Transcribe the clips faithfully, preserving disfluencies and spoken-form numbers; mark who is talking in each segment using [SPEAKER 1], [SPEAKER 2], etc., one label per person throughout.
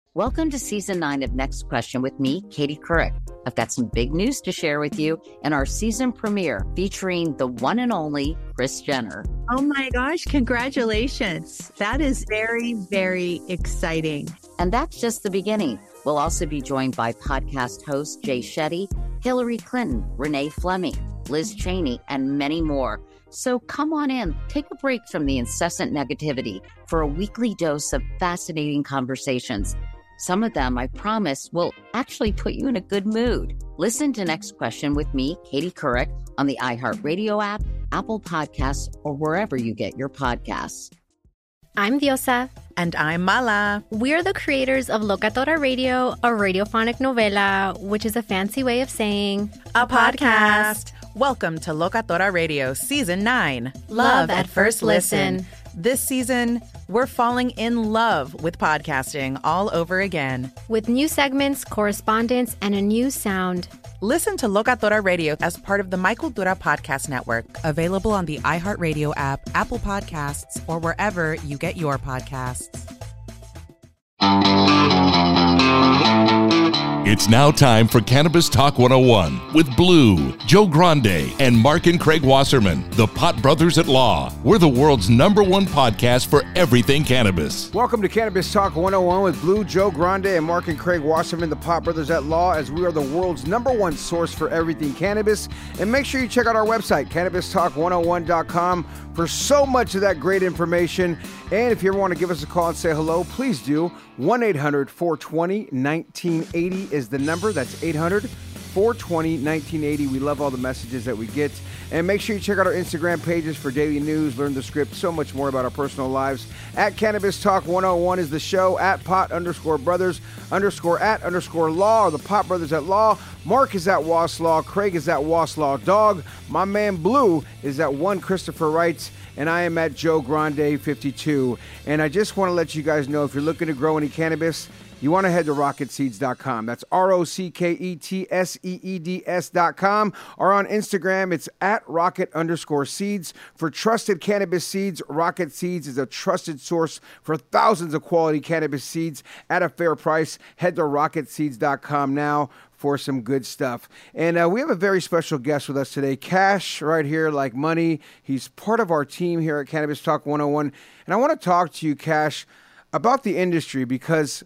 [SPEAKER 1] Welcome to season nine of Next Question with me, Katie Couric. I've got some big news to share with you in our season premiere featuring the one and only Kris Jenner.
[SPEAKER 2] Oh my gosh, congratulations. That is very, very exciting.
[SPEAKER 1] And that's just the beginning. We'll also be joined by podcast host Jay Shetty, Hillary Clinton, Renee Fleming, Liz Cheney, and many more. So come on in, take a break from the incessant negativity for a weekly dose of fascinating conversations. Some of them, I promise, will actually put you in a good mood. Listen to Next Question with me, Katie Couric, on the iHeartRadio app, Apple Podcasts, or wherever you get your podcasts.
[SPEAKER 3] I'm Diosa.
[SPEAKER 4] And I'm Mala.
[SPEAKER 3] We're the creators of Locatora Radio, a radiophonic novela, which is a fancy way of saying
[SPEAKER 4] a podcast. Welcome to Locatora Radio Season nine.
[SPEAKER 3] Love at First Listen.
[SPEAKER 4] This season, we're falling in love with podcasting all over again.
[SPEAKER 3] With new segments, correspondence, and a new sound.
[SPEAKER 4] Listen to Locatora Radio as part of the My Cultura Podcast Network, available on the iHeartRadio app, Apple Podcasts, or wherever you get your podcasts.
[SPEAKER 5] It's now time for Cannabis Talk one oh one with Blue, Joe Grande, and Mark and Craig Wasserman, the Pot Brothers at Law. We're the world's number one podcast for everything cannabis.
[SPEAKER 6] Welcome to Cannabis Talk one oh one with Blue, Joe Grande, and Mark and Craig Wasserman, the Pot Brothers at Law, as we are the world's number one source for everything cannabis. And make sure you check out our website, cannabis talk one oh one dot com, for so much of that great information. And if you ever want to give us a call and say hello, please do. one eight hundred four two zero nineteen eighty is the number. That's eight hundred four two zero nineteen eighty. We love all the messages that we get. And make sure you check out our Instagram pages for daily news, learn the script, so much more about our personal lives. At Cannabis Talk one oh one is the show. At Pot underscore Brothers underscore at underscore Law, or the Pot Brothers at Law. Mark is at Was Law. Craig is at Was Law Dog. My man Blue is at one Christopher Wrights. And I am at Joe Grande fifty-two. And I just want to let you guys know, if you're looking to grow any cannabis, you want to head to rocket seeds dot com. That's R O C K E T S E E D S dot com. Or on Instagram, it's at rocket underscore seeds. For trusted cannabis seeds, Rocket Seeds is a trusted source for thousands of quality cannabis seeds at a fair price. Head to rocket seeds dot com now for some good stuff. And uh, we have a very special guest with us today, Cash, right here, like money. He's part of our team here at Cannabis Talk one oh one. And I want to talk to you, Cash, about the industry, because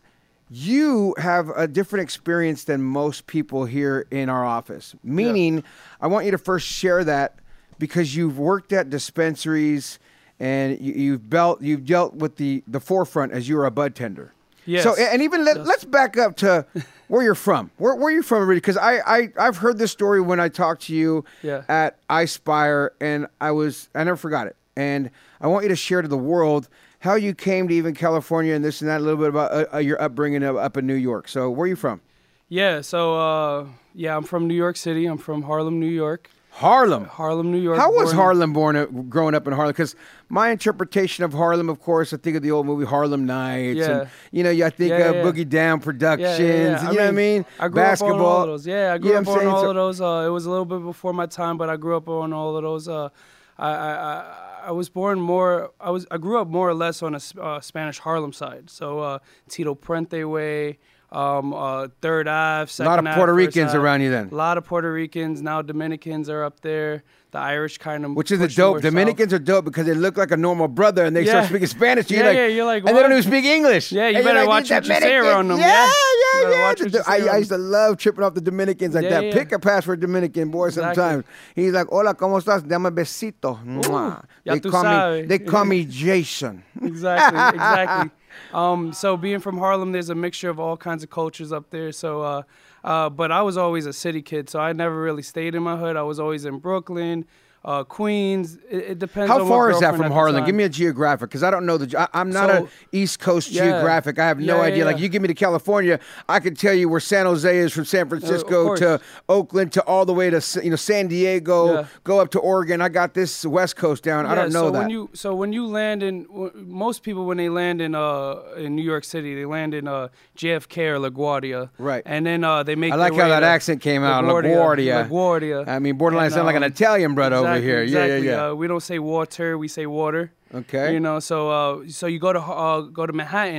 [SPEAKER 6] you have a different experience than most people here in our office. Meaning, yeah. I want you to first share that, because you've worked at dispensaries and you, you've, dealt, you've dealt with the, the forefront as you were a bud tender.
[SPEAKER 7] Yes.
[SPEAKER 6] So, and even let, let's back up to where you're from. Where, where are you from, everybody? Because I, I, I've heard this story when I talked to you
[SPEAKER 7] yeah.
[SPEAKER 6] at iSpire, and I was, I never forgot it. And I want you to share to the world how you came to even California and this and that, a little bit about uh, your upbringing up, up in New York. So where are you from?
[SPEAKER 7] Yeah, so, uh, yeah, I'm from New York City. I'm from Harlem, New York.
[SPEAKER 6] Harlem.
[SPEAKER 7] Harlem, New York.
[SPEAKER 6] How was
[SPEAKER 7] born...
[SPEAKER 6] Harlem born uh, growing up in Harlem? Because my interpretation of Harlem, of course, I think of the old movie Harlem Nights.
[SPEAKER 7] Yeah.
[SPEAKER 6] And, you know, I think
[SPEAKER 7] yeah,
[SPEAKER 6] of
[SPEAKER 7] yeah.
[SPEAKER 6] Boogie Down Productions.
[SPEAKER 7] Yeah, yeah, yeah.
[SPEAKER 6] And,
[SPEAKER 7] I
[SPEAKER 6] you know
[SPEAKER 7] mean,
[SPEAKER 6] what I mean?
[SPEAKER 7] I grew
[SPEAKER 6] Basketball.
[SPEAKER 7] up on all of those. Yeah, I grew
[SPEAKER 6] you
[SPEAKER 7] up
[SPEAKER 6] know
[SPEAKER 7] on all
[SPEAKER 6] so,
[SPEAKER 7] of those. Uh, it was a little bit before my time, but I grew up on all of those. Uh, I, I, I, I was born more. I was. I grew up more or less on a uh, Spanish Harlem side. So uh, Tito Puente way. Um, uh, Third Ave, Second
[SPEAKER 6] A lot of
[SPEAKER 7] Ave,
[SPEAKER 6] Puerto
[SPEAKER 7] First
[SPEAKER 6] Ricans
[SPEAKER 7] Ave.
[SPEAKER 6] around you then.
[SPEAKER 7] A lot of Puerto Ricans. Now Dominicans are up there. The Irish kind of.
[SPEAKER 6] Which is the dope. Dominicans south. are dope because they look like a normal brother and they
[SPEAKER 7] yeah.
[SPEAKER 6] start speaking Spanish.
[SPEAKER 7] Yeah,
[SPEAKER 6] you're like,
[SPEAKER 7] yeah, you're like, what?
[SPEAKER 6] And they don't even speak English.
[SPEAKER 7] Yeah, you
[SPEAKER 6] and
[SPEAKER 7] better
[SPEAKER 6] like,
[SPEAKER 7] watch what you say around them.
[SPEAKER 6] Yeah,
[SPEAKER 7] yeah,
[SPEAKER 6] yeah, yeah.
[SPEAKER 7] Watch what you
[SPEAKER 6] I,
[SPEAKER 7] say
[SPEAKER 6] I used to love tripping off the Dominicans like
[SPEAKER 7] yeah,
[SPEAKER 6] that.
[SPEAKER 7] Yeah.
[SPEAKER 6] Pick a pass for a Dominican boy
[SPEAKER 7] exactly.
[SPEAKER 6] sometimes. He's like, hola, ¿cómo estás? Dame besito. Mwah.
[SPEAKER 7] Ya
[SPEAKER 6] They
[SPEAKER 7] tú
[SPEAKER 6] call
[SPEAKER 7] sabes.
[SPEAKER 6] me, they call me Jason.
[SPEAKER 7] Exactly, exactly. Um, so being from Harlem, there's a mixture of all kinds of cultures up there. So, uh, uh, but I was always a city kid, so I never really stayed in my hood. I was always in Brooklyn, uh, Queens. It, it depends.
[SPEAKER 6] How
[SPEAKER 7] on
[SPEAKER 6] far
[SPEAKER 7] what
[SPEAKER 6] is that from
[SPEAKER 7] girlfriend at the
[SPEAKER 6] Harlem?
[SPEAKER 7] time.
[SPEAKER 6] Give me a geographic, because I don't know the. I, I'm not
[SPEAKER 7] So-
[SPEAKER 6] a East Coast
[SPEAKER 7] Yeah.
[SPEAKER 6] geographic. I have no
[SPEAKER 7] Yeah, yeah,
[SPEAKER 6] idea.
[SPEAKER 7] yeah.
[SPEAKER 6] Like you give me to California, I could tell you where San Jose is from San Francisco
[SPEAKER 7] course.
[SPEAKER 6] to Oakland to all the way to you know San Diego.
[SPEAKER 7] Yeah.
[SPEAKER 6] Go up to Oregon. I got this West Coast down. I
[SPEAKER 7] Yeah,
[SPEAKER 6] don't know
[SPEAKER 7] so
[SPEAKER 6] that.
[SPEAKER 7] When you, so when you land in, w- most people when they land in uh in New York City, they land in uh J F K or LaGuardia.
[SPEAKER 6] Right.
[SPEAKER 7] And then uh they make.
[SPEAKER 6] I like
[SPEAKER 7] their
[SPEAKER 6] how
[SPEAKER 7] way
[SPEAKER 6] that
[SPEAKER 7] to
[SPEAKER 6] accent came out.
[SPEAKER 7] LaGuardia.
[SPEAKER 6] LaGuardia.
[SPEAKER 7] LaGuardia.
[SPEAKER 6] I mean, borderline
[SPEAKER 7] And,
[SPEAKER 6] sound like an
[SPEAKER 7] um,
[SPEAKER 6] Italian bread over
[SPEAKER 7] exactly,
[SPEAKER 6] here.
[SPEAKER 7] Exactly.
[SPEAKER 6] Yeah, yeah, yeah.
[SPEAKER 7] Uh, we don't say water, we say water.
[SPEAKER 6] Okay.
[SPEAKER 7] You know, so uh, so you go to uh, go to Manhattan,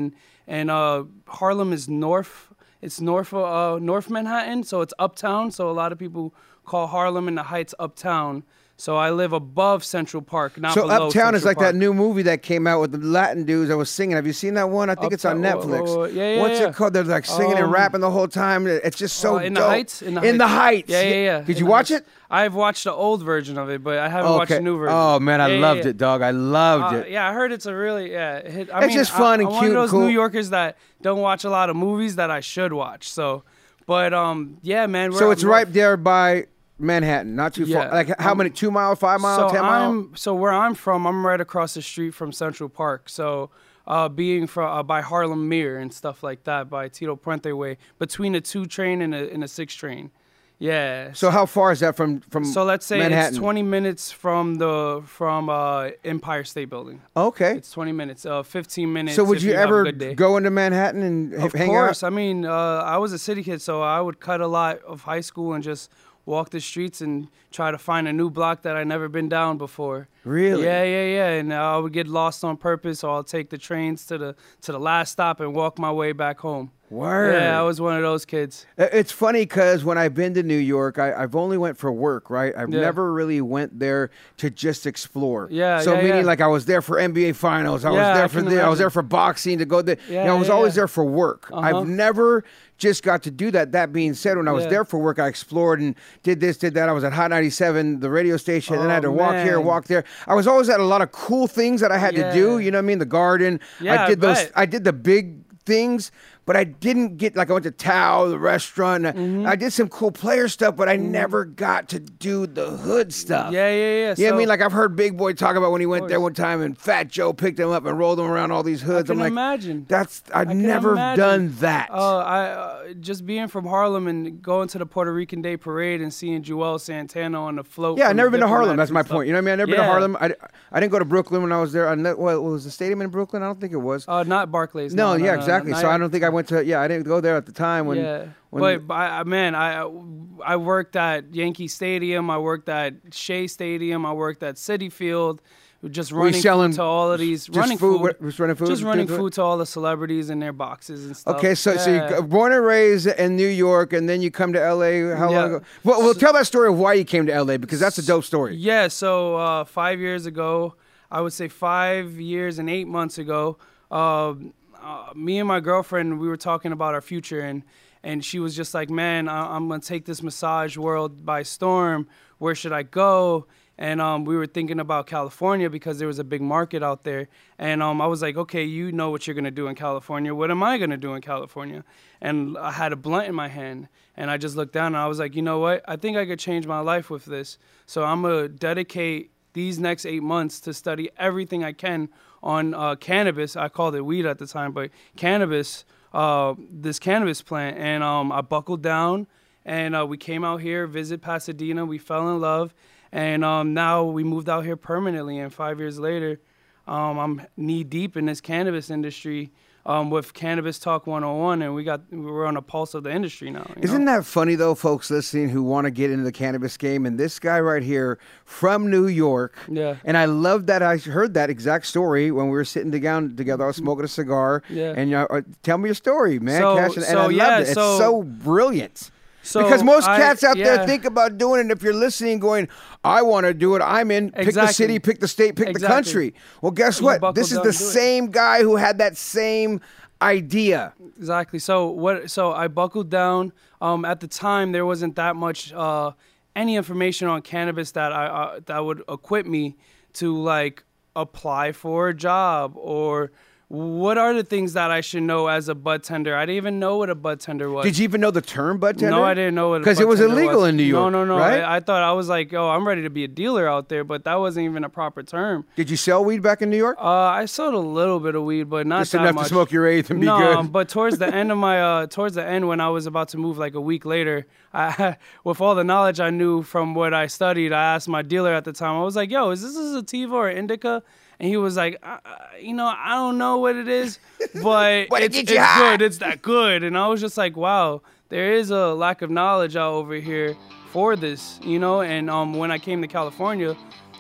[SPEAKER 7] and uh, Harlem is north. It's north of uh, North Manhattan, so it's uptown. So a lot of people call Harlem in the Heights uptown. So I live above Central Park, not
[SPEAKER 6] so
[SPEAKER 7] below
[SPEAKER 6] Uptown
[SPEAKER 7] Central
[SPEAKER 6] is like
[SPEAKER 7] Park.
[SPEAKER 6] that new movie that came out with the Latin dudes that was singing. Have you seen that one? I think
[SPEAKER 7] Uptown,
[SPEAKER 6] it's on Netflix.
[SPEAKER 7] oh, oh, yeah, yeah,
[SPEAKER 6] What's
[SPEAKER 7] yeah.
[SPEAKER 6] it called? They're like singing and
[SPEAKER 7] Um,
[SPEAKER 6] rapping the whole time. It's just so
[SPEAKER 7] Uh, in
[SPEAKER 6] dope.
[SPEAKER 7] the Heights? In the
[SPEAKER 6] In the
[SPEAKER 7] Heights.
[SPEAKER 6] Heights.
[SPEAKER 7] Yeah, yeah, yeah.
[SPEAKER 6] Did
[SPEAKER 7] In
[SPEAKER 6] you
[SPEAKER 7] the
[SPEAKER 6] watch
[SPEAKER 7] Heights.
[SPEAKER 6] it?
[SPEAKER 7] I've watched the old version of it, but I haven't watched the new version.
[SPEAKER 6] Oh man, I
[SPEAKER 7] Yeah, yeah,
[SPEAKER 6] loved
[SPEAKER 7] yeah.
[SPEAKER 6] it, dog. I loved
[SPEAKER 7] Uh,
[SPEAKER 6] it.
[SPEAKER 7] yeah, I heard it's a really yeah. It hit, I
[SPEAKER 6] It's
[SPEAKER 7] mean,
[SPEAKER 6] just fun
[SPEAKER 7] I,
[SPEAKER 6] and
[SPEAKER 7] I'm
[SPEAKER 6] cute
[SPEAKER 7] one
[SPEAKER 6] and
[SPEAKER 7] of those
[SPEAKER 6] cool.
[SPEAKER 7] New Yorkers that don't watch a lot of movies that I should watch. So, but um, yeah, man. We're
[SPEAKER 6] So
[SPEAKER 7] up
[SPEAKER 6] it's
[SPEAKER 7] north.
[SPEAKER 6] right there by Manhattan, not too
[SPEAKER 7] Yeah.
[SPEAKER 6] far. Like how
[SPEAKER 7] Um,
[SPEAKER 6] many? Two mile, five mile,
[SPEAKER 7] so
[SPEAKER 6] ten mile?
[SPEAKER 7] I'm so where I'm from, I'm right across the street from Central Park. So uh, being from uh, by Harlem Mere and stuff like that, by Tito Puente Way, between a two train and a, and a six train. Yeah.
[SPEAKER 6] So how far is that from from
[SPEAKER 7] So let's say
[SPEAKER 6] Manhattan?
[SPEAKER 7] it's twenty minutes from the from uh, Empire State Building.
[SPEAKER 6] Okay.
[SPEAKER 7] It's twenty minutes, uh, fifteen minutes.
[SPEAKER 6] So would
[SPEAKER 7] if
[SPEAKER 6] you,
[SPEAKER 7] you have a
[SPEAKER 6] ever
[SPEAKER 7] good day.
[SPEAKER 6] go into Manhattan and h-
[SPEAKER 7] Of
[SPEAKER 6] hang
[SPEAKER 7] course.
[SPEAKER 6] out?
[SPEAKER 7] I mean, uh, I was a city kid, so I would cut a lot of high school and just walk the streets and try to find a new block that I'd never been down before.
[SPEAKER 6] Really?
[SPEAKER 7] Yeah, yeah, yeah. And I would get lost on purpose, or I'll take the trains to the to the last stop and walk my way back home.
[SPEAKER 6] Word.
[SPEAKER 7] Yeah, I was one of those kids.
[SPEAKER 6] Uh, It's funny because when I've been to New York, I, I've only went for work, right? I've
[SPEAKER 7] Yeah.
[SPEAKER 6] never really went there to just explore.
[SPEAKER 7] Yeah,
[SPEAKER 6] So
[SPEAKER 7] yeah,
[SPEAKER 6] meaning
[SPEAKER 7] yeah.
[SPEAKER 6] like I was there for N B A finals. I
[SPEAKER 7] Yeah,
[SPEAKER 6] was
[SPEAKER 7] I
[SPEAKER 6] there for
[SPEAKER 7] can
[SPEAKER 6] the, I was
[SPEAKER 7] imagine.
[SPEAKER 6] there for boxing to go there.
[SPEAKER 7] Yeah,
[SPEAKER 6] you know, I was
[SPEAKER 7] yeah,
[SPEAKER 6] always
[SPEAKER 7] yeah.
[SPEAKER 6] there for work.
[SPEAKER 7] Uh-huh.
[SPEAKER 6] I've never just got to do that. That being said, when I was
[SPEAKER 7] Yeah.
[SPEAKER 6] there for work, I explored and did this, did that. I was at Hot ninety-seven, the radio station, and I had to
[SPEAKER 7] Oh,
[SPEAKER 6] walk here,
[SPEAKER 7] man.
[SPEAKER 6] walk there. I was always at a lot of cool things that I had to do.
[SPEAKER 7] Yeah.
[SPEAKER 6] You know what I mean? The garden.
[SPEAKER 7] Yeah,
[SPEAKER 6] I did
[SPEAKER 7] I
[SPEAKER 6] those.
[SPEAKER 7] bet.
[SPEAKER 6] I did the big things, but I didn't get, like I went to Tao, the restaurant.
[SPEAKER 7] Mm-hmm.
[SPEAKER 6] I did some cool player stuff, but I never got to do the hood stuff.
[SPEAKER 7] Yeah, yeah, yeah.
[SPEAKER 6] You know what I
[SPEAKER 7] So-
[SPEAKER 6] mean? Like I've heard Big Boy talk about when he went
[SPEAKER 7] course.
[SPEAKER 6] there one time and Fat Joe picked him up and rolled him around all these hoods.
[SPEAKER 7] I
[SPEAKER 6] I'm
[SPEAKER 7] can
[SPEAKER 6] like,
[SPEAKER 7] imagine.
[SPEAKER 6] that's, I've
[SPEAKER 7] I can
[SPEAKER 6] never
[SPEAKER 7] imagine.
[SPEAKER 6] done that.
[SPEAKER 7] Uh, I uh, just being from Harlem and going to the Puerto Rican Day Parade and seeing Joel Santana on the float.
[SPEAKER 6] yeah, I've
[SPEAKER 7] from
[SPEAKER 6] never
[SPEAKER 7] the
[SPEAKER 6] been to Harlem.
[SPEAKER 7] Diplomats
[SPEAKER 6] That's
[SPEAKER 7] and
[SPEAKER 6] my
[SPEAKER 7] stuff.
[SPEAKER 6] point. You know what I mean? I've never been to
[SPEAKER 7] Yeah.
[SPEAKER 6] Harlem. I, I didn't go to Brooklyn when I was there. I ne- what, was the stadium in Brooklyn? I don't think it was.
[SPEAKER 7] Uh, not Barclays.
[SPEAKER 6] no,
[SPEAKER 7] No, no,
[SPEAKER 6] yeah,
[SPEAKER 7] no,
[SPEAKER 6] exactly.
[SPEAKER 7] not
[SPEAKER 6] so I
[SPEAKER 7] yet.
[SPEAKER 6] don't think I went to, yeah, I didn't go there at the time when.
[SPEAKER 7] yeah,
[SPEAKER 6] when
[SPEAKER 7] but, but I, I- man, I I worked at Yankee Stadium. I worked at Shea Stadium. I worked at City Field. Just
[SPEAKER 6] Were you
[SPEAKER 7] running
[SPEAKER 6] selling
[SPEAKER 7] food to all of these,
[SPEAKER 6] just
[SPEAKER 7] running
[SPEAKER 6] food?
[SPEAKER 7] food,
[SPEAKER 6] What- was running food?
[SPEAKER 7] just running
[SPEAKER 6] Doing
[SPEAKER 7] food to all the celebrities in their boxes and stuff.
[SPEAKER 6] Okay, so so you
[SPEAKER 7] Yeah.
[SPEAKER 6] go- born and raised in New York, and then you come to L A. How
[SPEAKER 7] Yeah.
[SPEAKER 6] long ago? Well, well, tell that story of why you came to L A because that's a dope story.
[SPEAKER 7] Yeah, so uh, five years ago, I would say five years and eight months ago, uh, uh, me and my girlfriend, we were talking about our future, and and she was just like, man, I- I'm gonna take this massage world by storm. Where should I go? And um, we were thinking about California because there was a big market out there. And um, I was like, okay, you know what you're going to do in California. What am I going to do in California? And I had a blunt in my hand. And I just looked down and I was like, you know what? I think I could change my life with this. So I'm going to dedicate these next eight months to study everything I can on uh, cannabis. I called it weed at the time, but cannabis, uh, this cannabis plant. And um, I buckled down and uh, we came out here, visit Pasadena. We fell in love. And um, now we moved out here permanently, and five years later, um, I'm knee deep in this cannabis industry um, with Cannabis Talk one oh one, and we got we're on the pulse of the industry now. you
[SPEAKER 6] Isn't
[SPEAKER 7] know?
[SPEAKER 6] that funny though, folks listening who want to get into the cannabis game? And this guy right here from New York.
[SPEAKER 7] Yeah.
[SPEAKER 6] And I love that I heard that exact story when we were sitting down together. I was smoking a cigar.
[SPEAKER 7] Yeah.
[SPEAKER 6] And uh, uh, tell me your story, man,
[SPEAKER 7] So-
[SPEAKER 6] Cash. And, and
[SPEAKER 7] so,
[SPEAKER 6] I loved
[SPEAKER 7] yeah,
[SPEAKER 6] it. It's
[SPEAKER 7] so-
[SPEAKER 6] so brilliant.
[SPEAKER 7] So
[SPEAKER 6] because most
[SPEAKER 7] I-
[SPEAKER 6] cats out there
[SPEAKER 7] yeah.
[SPEAKER 6] think about doing it. And if you're listening, going, I want to do it, I'm in. Pick the
[SPEAKER 7] Exactly.
[SPEAKER 6] city, pick the state, pick the
[SPEAKER 7] Exactly.
[SPEAKER 6] country. Well, guess
[SPEAKER 7] You
[SPEAKER 6] what?
[SPEAKER 7] buckle
[SPEAKER 6] This is
[SPEAKER 7] down
[SPEAKER 6] the
[SPEAKER 7] and do it.
[SPEAKER 6] same guy who had that same idea.
[SPEAKER 7] Exactly. So what? So I buckled down. Um, at the time, there wasn't that much uh, any information on cannabis that I uh, that would equip me to like apply for a job or what are the things that I should know as a bud tender. I didn't even know what a bud tender was.
[SPEAKER 6] Did you even know the term bud tender?
[SPEAKER 7] No, I didn't know what
[SPEAKER 6] because it was
[SPEAKER 7] bartender
[SPEAKER 6] illegal
[SPEAKER 7] was.
[SPEAKER 6] in New York.
[SPEAKER 7] No, no, no.
[SPEAKER 6] Right?
[SPEAKER 7] I, I thought I was like, oh, I'm ready to be a dealer out there, but that wasn't even a proper term.
[SPEAKER 6] Did you sell weed back in New York?
[SPEAKER 7] Uh, I sold a little bit of weed, but not
[SPEAKER 6] Just
[SPEAKER 7] that
[SPEAKER 6] enough
[SPEAKER 7] much.
[SPEAKER 6] to smoke your eighth and be
[SPEAKER 7] no,
[SPEAKER 6] good.
[SPEAKER 7] but towards the end of my, uh, towards the end when I was about to move, like a week later, I, with all the knowledge I knew from what I studied, I asked my dealer at the time. I was like, "Yo, is this a sativa or indica?" And he was like, uh, you know, I don't know what it is, but
[SPEAKER 6] But it
[SPEAKER 7] it's,
[SPEAKER 6] gets you
[SPEAKER 7] it's
[SPEAKER 6] high."
[SPEAKER 7] good. It's that good. And I was just like, wow, there is a lack of knowledge out over here for this, you know? And um, when I came to California,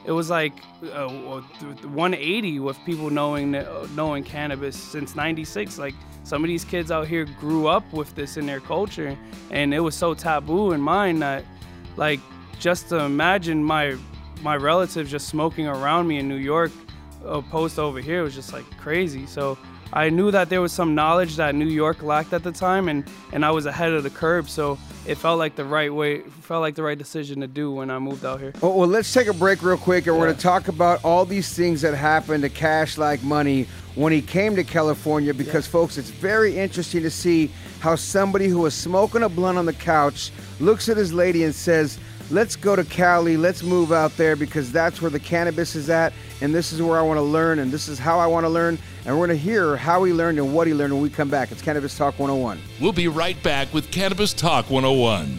[SPEAKER 7] it was like uh, one eighty with people knowing knowing cannabis since ninety-six. Like, some of these kids out here grew up with this in their culture, and it was so taboo in mine that, like, just to imagine my my relatives just smoking around me in New York opposed to over here was just like crazy. So I knew that there was some knowledge that New York lacked at the time, and, and I was ahead of the curve. So it felt like the right way, felt like the right decision to do when I moved out here.
[SPEAKER 6] Well, well let's take a break real quick, and we're
[SPEAKER 7] Yeah.
[SPEAKER 6] going to talk about all these things that happened to Cash Like Money when he came to California, because, yeah. folks, it's very interesting to see how somebody who was smoking a blunt on the couch looks at his lady and says, let's go to Cali, let's move out there, because that's where the cannabis is at, and this is where I want to learn, and this is how I want to learn, and we're going to hear how he learned and what he learned when we come back. It's Cannabis Talk one oh one.
[SPEAKER 5] We'll be right back with Cannabis Talk one oh one.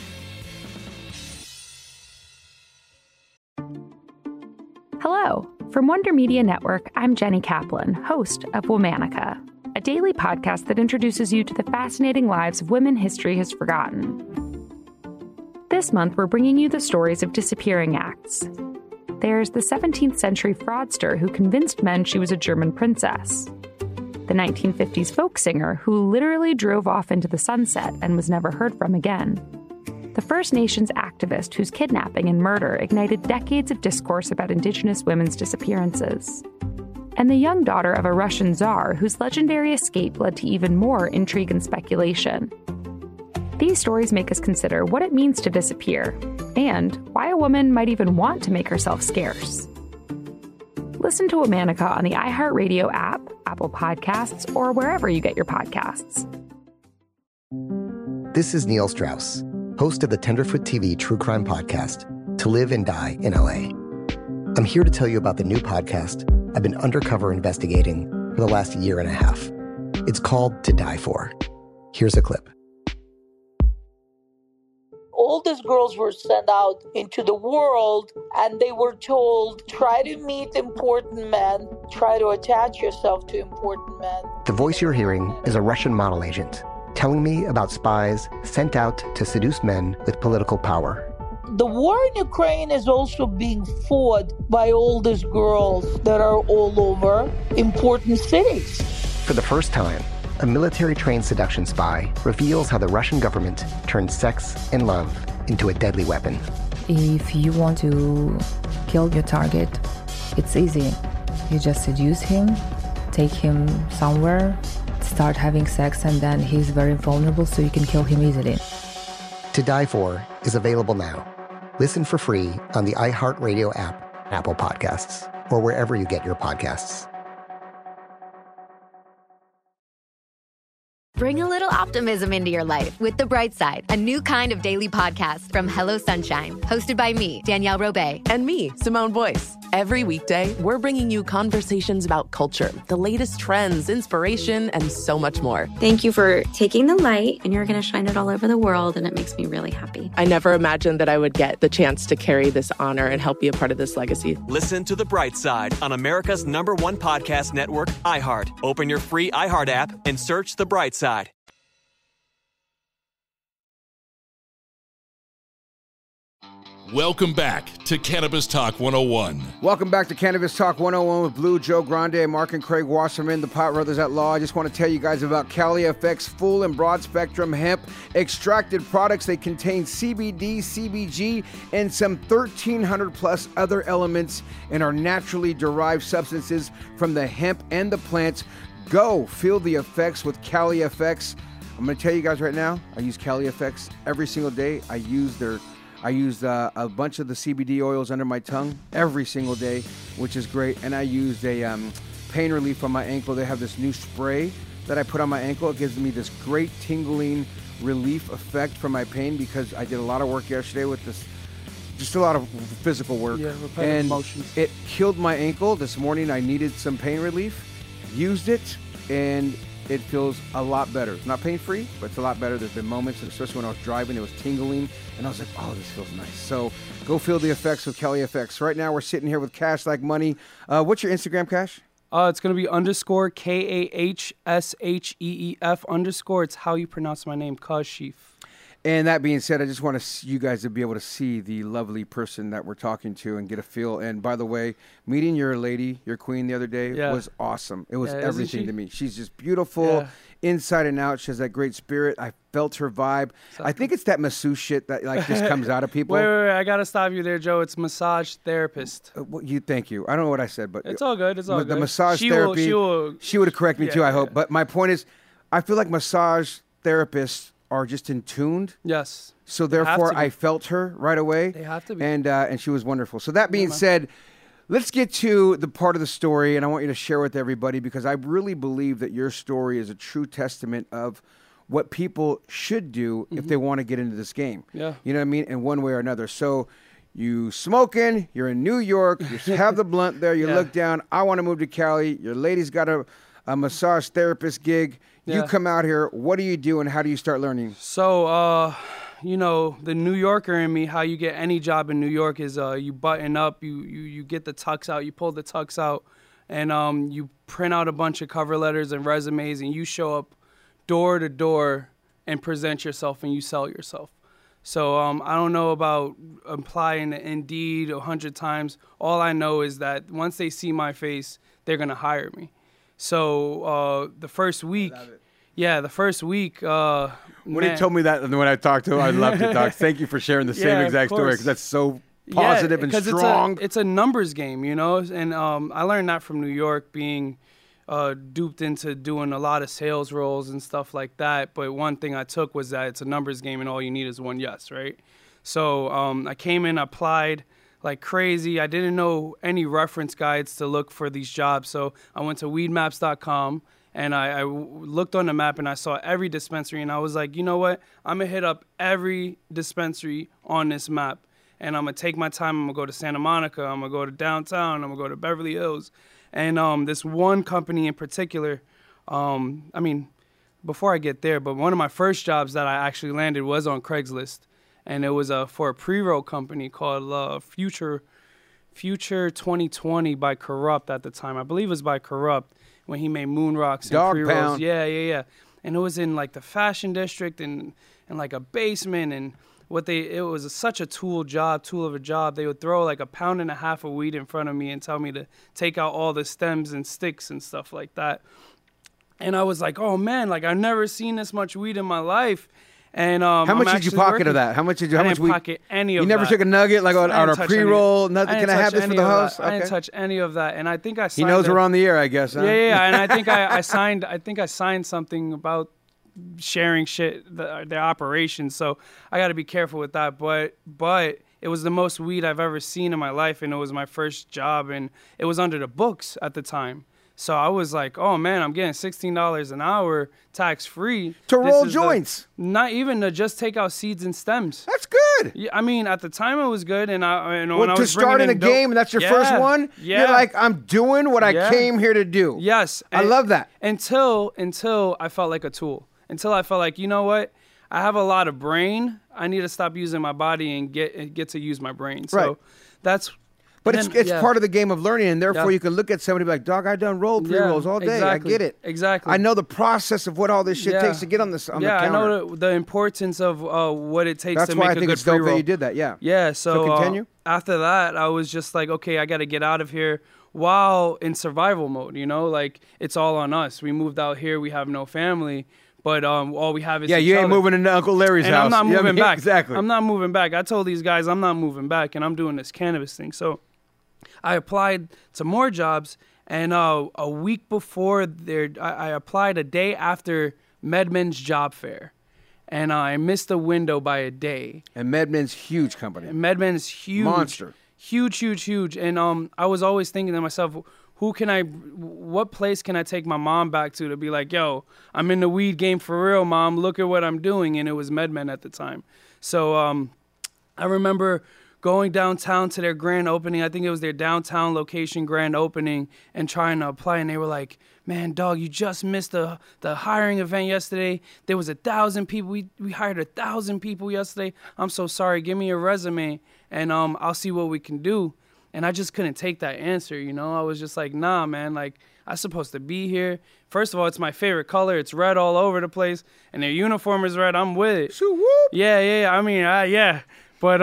[SPEAKER 8] Hello. From Wonder Media Network, I'm Jenny Kaplan, host of Womanica, a daily podcast that introduces you to the fascinating lives of women history has forgotten. This month, we're bringing you the stories of disappearing acts. There's the seventeenth century fraudster who convinced men she was a German princess. The nineteen fifties folk singer who literally drove off into the sunset and was never heard from again. The First Nations activist whose kidnapping and murder ignited decades of discourse about Indigenous women's disappearances. And the young daughter of a Russian czar whose legendary escape led to even more intrigue and speculation. These stories make us consider what it means to disappear, and why a woman might even want to make herself scarce. Listen to Womanica on the iHeartRadio app, Apple Podcasts, or wherever you get your podcasts.
[SPEAKER 9] This is Neil Strauss, host of the Tenderfoot T V true crime podcast, To Live and Die in L A. I'm here to tell you about the new podcast I've been undercover investigating for the last year and a half. It's called To Die For. Here's a clip.
[SPEAKER 10] All these girls were sent out into the world, and they were told, try to meet important men, try to attach yourself to important men.
[SPEAKER 9] The voice you're hearing is a Russian model agent telling me about spies sent out to seduce men with political power.
[SPEAKER 10] The war in Ukraine is also being fought by all these girls that are all over important cities.
[SPEAKER 9] For the first time, a military-trained seduction spy reveals how the Russian government turned sex and love into a deadly weapon.
[SPEAKER 11] If you want to kill your target, it's easy. You just seduce him, take him somewhere, start having sex, and then he's very vulnerable, so you can kill him easily.
[SPEAKER 9] To Die For is available now. Listen for free on the iHeartRadio app, Apple Podcasts, or wherever you get your podcasts.
[SPEAKER 12] Bring a little optimism into your life with The Bright Side, a new kind of daily podcast from Hello Sunshine, hosted by me, Danielle Robay.
[SPEAKER 13] And me, Simone Boyce. Every weekday, we're bringing you conversations about culture, the latest trends, inspiration, and so much more.
[SPEAKER 14] Thank you for taking the light, and you're going to shine it all over the world, and it makes me really happy.
[SPEAKER 13] I never imagined that I would get the chance to carry this honor and help be a part of this legacy.
[SPEAKER 15] Listen to The Bright Side on America's number one podcast network, iHeart. Open your free iHeart app and search The Bright Side.
[SPEAKER 5] Welcome back to Cannabis Talk one oh one.
[SPEAKER 6] Welcome back to Cannabis Talk one oh one with Blue, Joe Grande, Mark and Craig Wasserman, the Pot Brothers at Law. I just want to tell you guys about Cali F X full and broad spectrum hemp extracted products. They contain C B D, C B G, and some thirteen hundred plus other elements and are naturally derived substances from the hemp and the plants. Go feel the effects with Cali F X. I'm going to tell you guys right now, I use Cali F X every single day. I use their I used uh, a bunch of the C B D oils under my tongue every single day, which is great. And I used a um, pain relief on my ankle. They have this new spray that I put on my ankle. It gives me this great tingling relief effect for my pain because I did a lot of work yesterday with this, just a lot of physical work.
[SPEAKER 7] Yeah, repetitive
[SPEAKER 6] and
[SPEAKER 7] motions.
[SPEAKER 6] It killed my ankle. This morning I needed some pain relief, used it, and it feels a lot better. It's not pain-free, but it's a lot better. There's been moments, especially when I was driving, it was tingling, and I was like, oh, this feels nice. So go feel the effects with Cali F X. Right now, we're sitting here with Cash Like Money. Uh, what's your Instagram, Cash?
[SPEAKER 7] Uh, it's going to be underscore K A H S H E E F underscore. It's how you pronounce my name, Kashif.
[SPEAKER 6] And that being said, I just want to you guys to be able to see the lovely person that we're talking to and get a feel. And by the way, meeting your lady, your queen the other day
[SPEAKER 7] yeah.
[SPEAKER 6] was awesome. It was
[SPEAKER 7] yeah,
[SPEAKER 6] everything
[SPEAKER 7] she?
[SPEAKER 6] to me. She's just beautiful
[SPEAKER 7] yeah.
[SPEAKER 6] inside and out. She has that great spirit. I felt her vibe. So I think it's that masseuse shit that like just comes out of people.
[SPEAKER 7] Wait, wait, wait. I got to stop you there, Joe. It's massage therapist.
[SPEAKER 6] Uh, well, you Thank you. I don't know what I said, but
[SPEAKER 7] it's all good. It's all
[SPEAKER 6] the
[SPEAKER 7] good.
[SPEAKER 6] The massage
[SPEAKER 7] she
[SPEAKER 6] therapy,
[SPEAKER 7] will, she, will,
[SPEAKER 6] she would have corrected me
[SPEAKER 7] yeah,
[SPEAKER 6] too, I
[SPEAKER 7] yeah.
[SPEAKER 6] hope. But my point is, I feel like massage therapists are just in tuned.
[SPEAKER 7] Yes.
[SPEAKER 6] So therefore, I felt her right away.
[SPEAKER 7] They have to be.
[SPEAKER 6] And, uh, and she was wonderful. So that being
[SPEAKER 7] yeah,
[SPEAKER 6] said, let's get to the part of the story, and I want you to share with everybody because I really believe that your story is a true testament of what people should do mm-hmm. if they want to get into this game.
[SPEAKER 7] Yeah.
[SPEAKER 6] You know what I mean? In one way or another. So you smoking, you're in New York, you have the blunt there, you yeah. look down, I want to move to Cali, your lady's got a, a massage therapist gig. Yeah. You come out here, what do you do and how do you start learning?
[SPEAKER 7] So, uh... you know, the New Yorker in me, how you get any job in New York is uh, you button up, you, you, you get the tux out, you pull the tux out, and um, you print out a bunch of cover letters and resumes, and you show up door to door and present yourself, and you sell yourself. So um, I don't know about applying to Indeed a hundred times. All I know is that once they see my face, they're going to hire me. So uh, the first week... Yeah, the first week. Uh,
[SPEAKER 6] when
[SPEAKER 7] man.
[SPEAKER 6] he told me that, and when I talked to him, I loved it, Doc. Thank you for sharing the same
[SPEAKER 7] yeah,
[SPEAKER 6] exact story because that's so positive
[SPEAKER 7] yeah,
[SPEAKER 6] and strong.
[SPEAKER 7] It's a, it's a numbers game, you know, and um, I learned that from New York, being uh, duped into doing a lot of sales roles and stuff like that. But one thing I took was that it's a numbers game, and all you need is one yes, right? So um, I came in, applied like crazy. I didn't know any reference guides to look for these jobs, so I went to weed maps dot com. And I, I looked on the map and I saw every dispensary. And I was like, you know what? I'm going to hit up every dispensary on this map. And I'm going to take my time. I'm going to go to Santa Monica. I'm going to go to downtown. I'm going to go to Beverly Hills. And um, this one company in particular, um, I mean, before I get there, but one of my first jobs that I actually landed was on Craigslist. And it was uh, for a pre-roll company called uh, Future, Future twenty twenty by Corrupt at the time. I believe it was by Corrupt. When he made moon rocks and
[SPEAKER 6] Dog
[SPEAKER 7] pre-rolls.
[SPEAKER 6] pound.
[SPEAKER 7] Yeah, yeah, yeah. And it was in like the fashion district and, and like a basement and what they, it was a, such a tool job, tool of a job. They would throw like a pound and a half of weed in front of me and tell me to take out all the stems and sticks and stuff like that. And I was like, oh man, like I've never seen this much weed in my life. And um,
[SPEAKER 6] how much
[SPEAKER 7] I'm
[SPEAKER 6] did you pocket
[SPEAKER 7] working.
[SPEAKER 6] of that? How much did you? How
[SPEAKER 7] I
[SPEAKER 6] much
[SPEAKER 7] didn't
[SPEAKER 6] weed?
[SPEAKER 7] pocket any of
[SPEAKER 6] you never
[SPEAKER 7] that.
[SPEAKER 6] took a nugget like on, on a pre-roll. Nothing. Can I have this for the house?
[SPEAKER 7] Okay. I didn't touch any of that, and I think I. Signed
[SPEAKER 6] he knows
[SPEAKER 7] a,
[SPEAKER 6] we're on the air, I guess. Huh?
[SPEAKER 7] Yeah, yeah, and I think I, I signed. I think I signed something about sharing shit the, their operations. So I got to be careful with that. But but it was the most weed I've ever seen in my life, and it was my first job, and it was under the books at the time. So I was like, oh, man, I'm getting sixteen dollars an hour tax-free.
[SPEAKER 6] To roll joints.
[SPEAKER 7] The, not even to just take out seeds and stems.
[SPEAKER 6] That's good.
[SPEAKER 7] Yeah, I mean, at the time it was good. And I, you know,
[SPEAKER 6] well,
[SPEAKER 7] when I
[SPEAKER 6] to
[SPEAKER 7] was
[SPEAKER 6] start in a
[SPEAKER 7] dope,
[SPEAKER 6] game, and that's your
[SPEAKER 7] yeah,
[SPEAKER 6] first one?
[SPEAKER 7] Yeah.
[SPEAKER 6] You're like, I'm doing what I
[SPEAKER 7] yeah.
[SPEAKER 6] came here to do.
[SPEAKER 7] Yes.
[SPEAKER 6] I love that.
[SPEAKER 7] Until Until I felt like a tool. Until I felt like, you know what? I have a lot of brain. I need to stop using my body and get get to use my brain. So
[SPEAKER 6] right.
[SPEAKER 7] that's...
[SPEAKER 6] But
[SPEAKER 7] then,
[SPEAKER 6] it's it's
[SPEAKER 7] yeah.
[SPEAKER 6] part of the game of learning, and therefore
[SPEAKER 7] yeah.
[SPEAKER 6] you can look at somebody and be like, dog, I done roll pre-rolls
[SPEAKER 7] yeah,
[SPEAKER 6] all day.
[SPEAKER 7] exactly.
[SPEAKER 6] I get it.
[SPEAKER 7] Exactly.
[SPEAKER 6] I know the process of what all this shit
[SPEAKER 7] yeah.
[SPEAKER 6] takes to get on this on
[SPEAKER 7] yeah,
[SPEAKER 6] the counter.
[SPEAKER 7] I know the, the importance of uh, what it takes
[SPEAKER 6] That's
[SPEAKER 7] to
[SPEAKER 6] why
[SPEAKER 7] make
[SPEAKER 6] I
[SPEAKER 7] a
[SPEAKER 6] think
[SPEAKER 7] good
[SPEAKER 6] it's dope
[SPEAKER 7] pre-roll.
[SPEAKER 6] that you did that, yeah.
[SPEAKER 7] Yeah, so,
[SPEAKER 6] so continue.
[SPEAKER 7] Uh, after that, I was just like, okay, I got to get out of here while in survival mode, you know? Like, it's all on us. We moved out here. We have no family. But um, all we have is
[SPEAKER 6] yeah,
[SPEAKER 7] each
[SPEAKER 6] you ain't
[SPEAKER 7] other.
[SPEAKER 6] moving into Uncle Larry's
[SPEAKER 7] and
[SPEAKER 6] house.
[SPEAKER 7] I'm not
[SPEAKER 6] you know
[SPEAKER 7] moving
[SPEAKER 6] I mean?
[SPEAKER 7] back.
[SPEAKER 6] Exactly.
[SPEAKER 7] I'm not moving back. I told these guys I'm not moving back, and I'm doing this cannabis thing. So I applied to more jobs, and uh, a week before there, I, I applied a day after MedMen's job fair, and uh, I missed the window by a day.
[SPEAKER 6] And MedMen's huge company.
[SPEAKER 7] And MedMen's huge,
[SPEAKER 6] monster,
[SPEAKER 7] huge, huge, huge. And um, I was always thinking to myself, who can I, what place can I take my mom back to to be like, yo, I'm in the weed game for real, mom. Look at what I'm doing. And it was MedMen at the time. So um, I remember going downtown to their grand opening. I think it was their downtown location grand opening, and trying to apply. And they were like, man, dog, you just missed the the hiring event yesterday. There was a thousand people. We we hired a thousand people yesterday. I'm so sorry. Give me your resume, and um, I'll see what we can do. And I just couldn't take that answer, you know? I was just like, nah, man, like, I'm supposed to be here. First of all, it's my favorite color. It's red all over the place, and their uniform is red. I'm with it.
[SPEAKER 6] Shoo, whoop.
[SPEAKER 7] Yeah, yeah, yeah. I mean, uh, yeah. But,